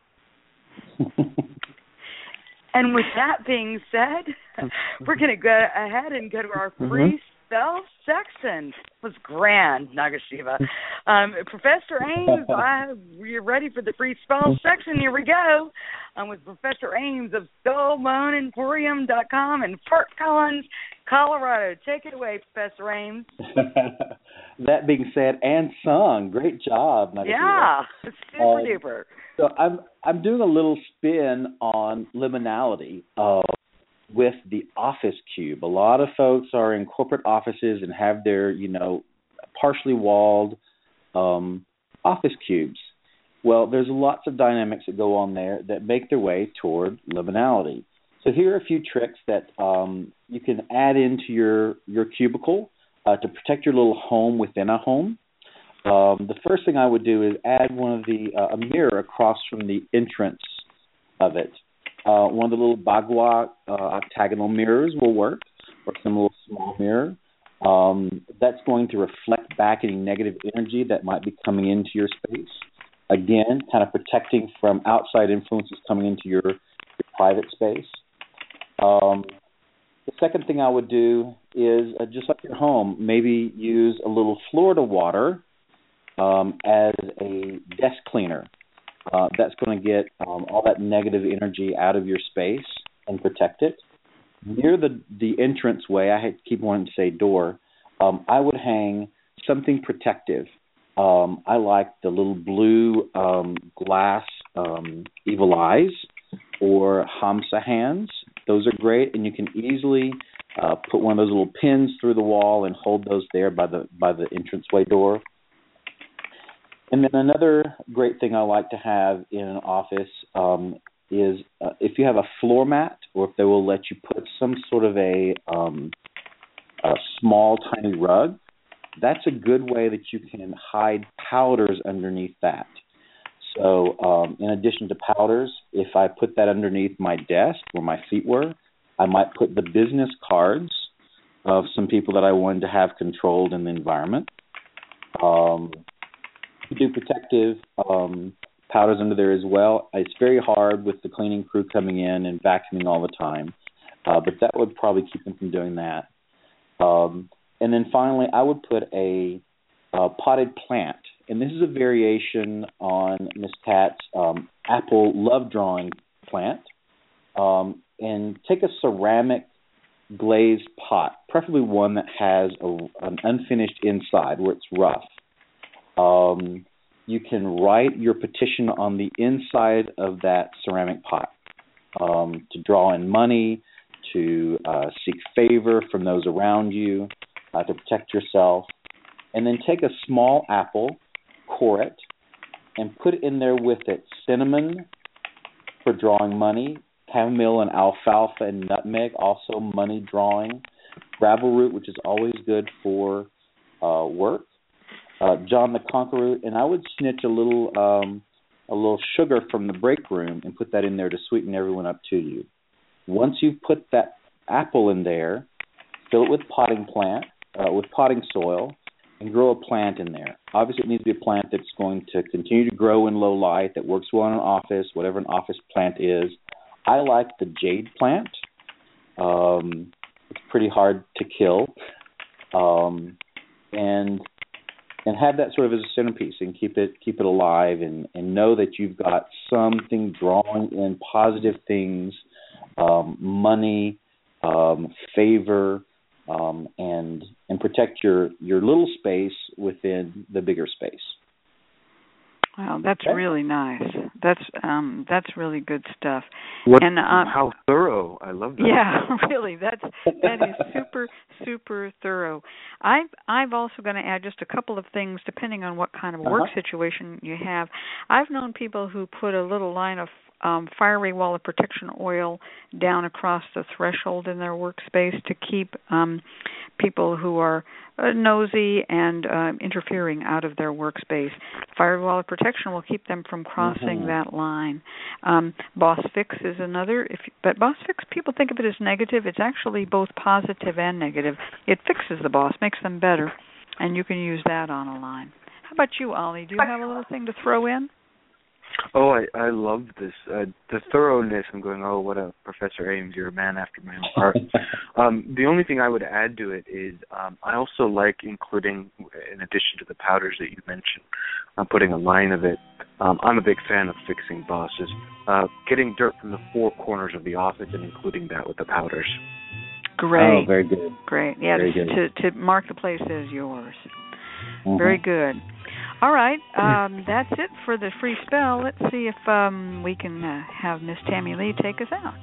And with that being said, we're going to go ahead and go to our free spell section. It was grand, Nagashiva. Um, Professor Ames, I, you're ready for the free spell section. Here we go. I'm with Professor Ames of Soul Bone Emporium dot com in Fort Collins, Colorado. Take it away, Professor Ames.
That being said, and sung, great job, Nagashiva.
Yeah, super um, duper.
So I'm I'm doing a little spin on liminality uh, with the office cube. A lot of folks are in corporate offices and have their, you know, partially walled um, office cubes. Well, there's lots of dynamics that go on there that make their way toward liminality. So here are a few tricks that um, you can add into your, your cubicle uh, to protect your little home within a home. Um, the first thing I would do is add one of the uh, a mirror across from the entrance of it. Uh, one of the little bagua uh, octagonal mirrors will work, or some little small mirror. Um, that's going to reflect back any negative energy that might be coming into your space. Again, kind of protecting from outside influences coming into your, your private space. Um, the second thing I would do is, uh, just like your home, maybe use a little Florida water Um, as a desk cleaner. Uh, that's going to get um, all that negative energy out of your space and protect it. Near the, the entranceway, I keep wanting to say door, um, I would hang something protective. Um, I like the little blue um, glass um, evil eyes or Hamsa hands. Those are great, and you can easily uh, put one of those little pins through the wall and hold those there by the by the entranceway door. And then another great thing I like to have in an office um, is uh, if you have a floor mat, or if they will let you put some sort of a, um, a small, tiny rug, that's a good way that you can hide powders underneath that. So um, in addition to powders, if I put that underneath my desk where my feet were, I might put the business cards of some people that I wanted to have controlled in the environment. Um do protective um, powders under there as well. It's very hard with the cleaning crew coming in and vacuuming all the time, uh, but that would probably keep them from doing that. Um, and then finally, I would put a, a potted plant, and this is a variation on Miss Kat's um, apple love drawing plant, um, and take a ceramic glazed pot, preferably one that has a, an unfinished inside where it's rough. Um, you can write your petition on the inside of that ceramic pot um, to draw in money, to uh, seek favor from those around you, uh, to protect yourself. And then take a small apple, core it, and put in there with it cinnamon for drawing money, chamomile and alfalfa and nutmeg, also money drawing, gravel root, which is always good for uh, work, uh, John the Conqueror, and I would snitch a little um, a little sugar from the break room and put that in there to sweeten everyone up to you. Once you've put that apple in there, fill it with potting plant, uh, with potting soil, and grow a plant in there. Obviously, it needs to be a plant that's going to continue to grow in low light, that works well in an office, whatever an office plant is. I like the jade plant. Um, it's pretty hard to kill. Um, and and have that sort of as a centerpiece and keep it keep it alive and, and know that you've got something drawing in positive things, um, money, um, favor, um, and and protect your, your little space within the bigger space.
Wow, that's
okay.
really nice. That's um, that's really good stuff.
What,
and um,
how thorough! I love that.
Yeah, really, that's that is super super thorough. I've I've also going to add just a couple of things depending on what kind of work
uh-huh.
situation you have. I've known people who put a little line of um, fiery wall of protection oil down across the threshold in their workspace to keep um, people who are uh, nosy and uh, interfering out of their workspace. Fiery wall of protection will keep them from crossing
mm-hmm.
that line. Um, Boss Fix is another, if but Boss Fix, people think of it as negative. It's actually both positive and negative. It fixes the boss, makes them better, and you can use that on a line. How about you, Ollie? Do you have a little thing to throw in?
Oh, I, I love this. Uh, the thoroughness. I'm going, oh, what a Professor Ames, you're a man after my own heart. um, the only thing I would add to it is um, I also like including, in addition to the powders that you mentioned, uh, putting a line of it. Um, I'm a big fan of fixing bosses. Uh, getting dirt from the four corners of the office and including that with the powders.
Great.
Oh, very good.
Great. Yeah,
very
to,
good.
to to mark the place as yours.
Mm-hmm.
Very good. All right, um, that's it for the free spell. Let's see if um, we can uh, have Miss Tammy Lee take us out.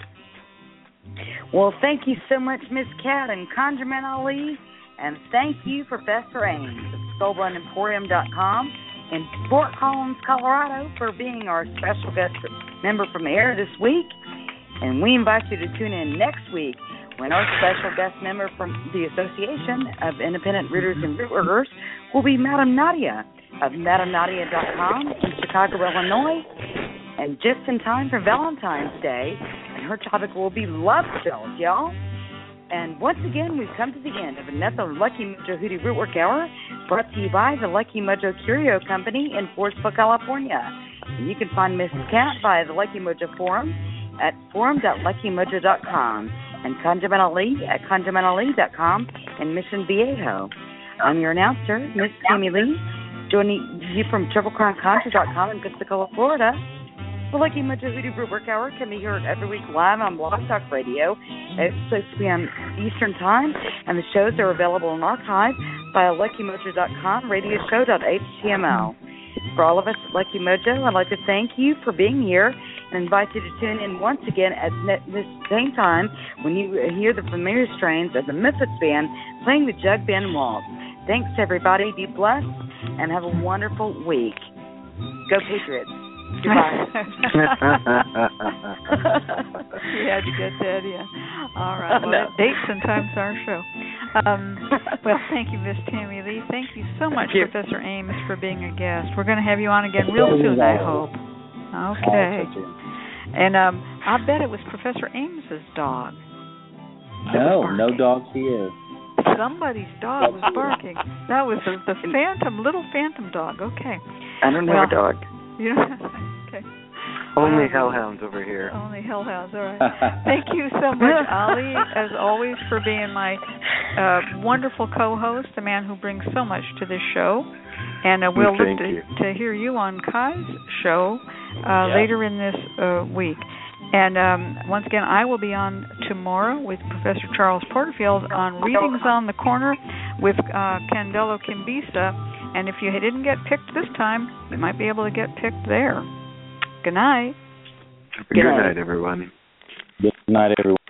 Well, thank you so much, Miss Cat and Conjurman Ali, and thank you, Professor Ames of Skull Blunt Emporium dot com in Fort Collins, Colorado, for being our special guest member from the air this week. And we invite you to tune in next week when our special guest member from the Association of Independent Rooters and Rootworkers will be Madame Nadia of Madame Nadia dot com in Chicago, Illinois, and just in time for Valentine's Day. And her topic will be love spells, y'all. And once again, we've come to the end of another Lucky Mojo Hoodie Rootwork Hour, brought to you by the Lucky Mojo Curio Company in Forestville, California. And you can find Miss Cat via the Lucky Mojo Forum at forum dot lucky mojo dot com and Conjurman Ali at conjurman ali dot com in Mission Viejo. I'm your announcer, Miss Tammy Lee, joining you from triple crown conjure dot com in Pensacola, Florida. The Lucky Mojo Hoodoo Rootwork Hour can be heard every week live on Blog Talk Radio at six p.m. Eastern Time, and the shows are available in archive via lucky mojo dot com, radio show dot h t m l. For all of us at Lucky Mojo, I'd like to thank you for being here and invite you to tune in once again at this same time when you hear the familiar strains of the Memphis Band playing the Jug Band Waltz. Thanks, everybody. Be blessed and have a wonderful week. Go Patriots. Goodbye.
You had to get that in. All right. Well, no. Dates and times our show. Um, well, thank you, Miss Tammy Lee. Thank you so much, you. Professor Ames, for being a guest. We're going to have you on again real soon, I hope. Okay. And um, I bet it was Professor Ames's dog.
No, no dog here.
Somebody's dog was barking. That was the, the phantom, little phantom dog. Okay.
I don't have
well,
a dog.
You don't have, okay.
Only
um,
hellhounds over here.
Only hellhounds, all right. Thank you so much, Ali, as always, for being my uh, wonderful co-host, the man who brings so much to this show. And uh, we'll look to, to hear you on Kai's show uh, yeah. later in this uh, week. And um, once again, I will be on tomorrow with Professor Charles Porterfield on Readings on the Corner with uh, Candelo Kimbisa. And if you didn't get picked this time, you might be able to get picked there. Good night.
Good night, everyone.
Good night, everyone.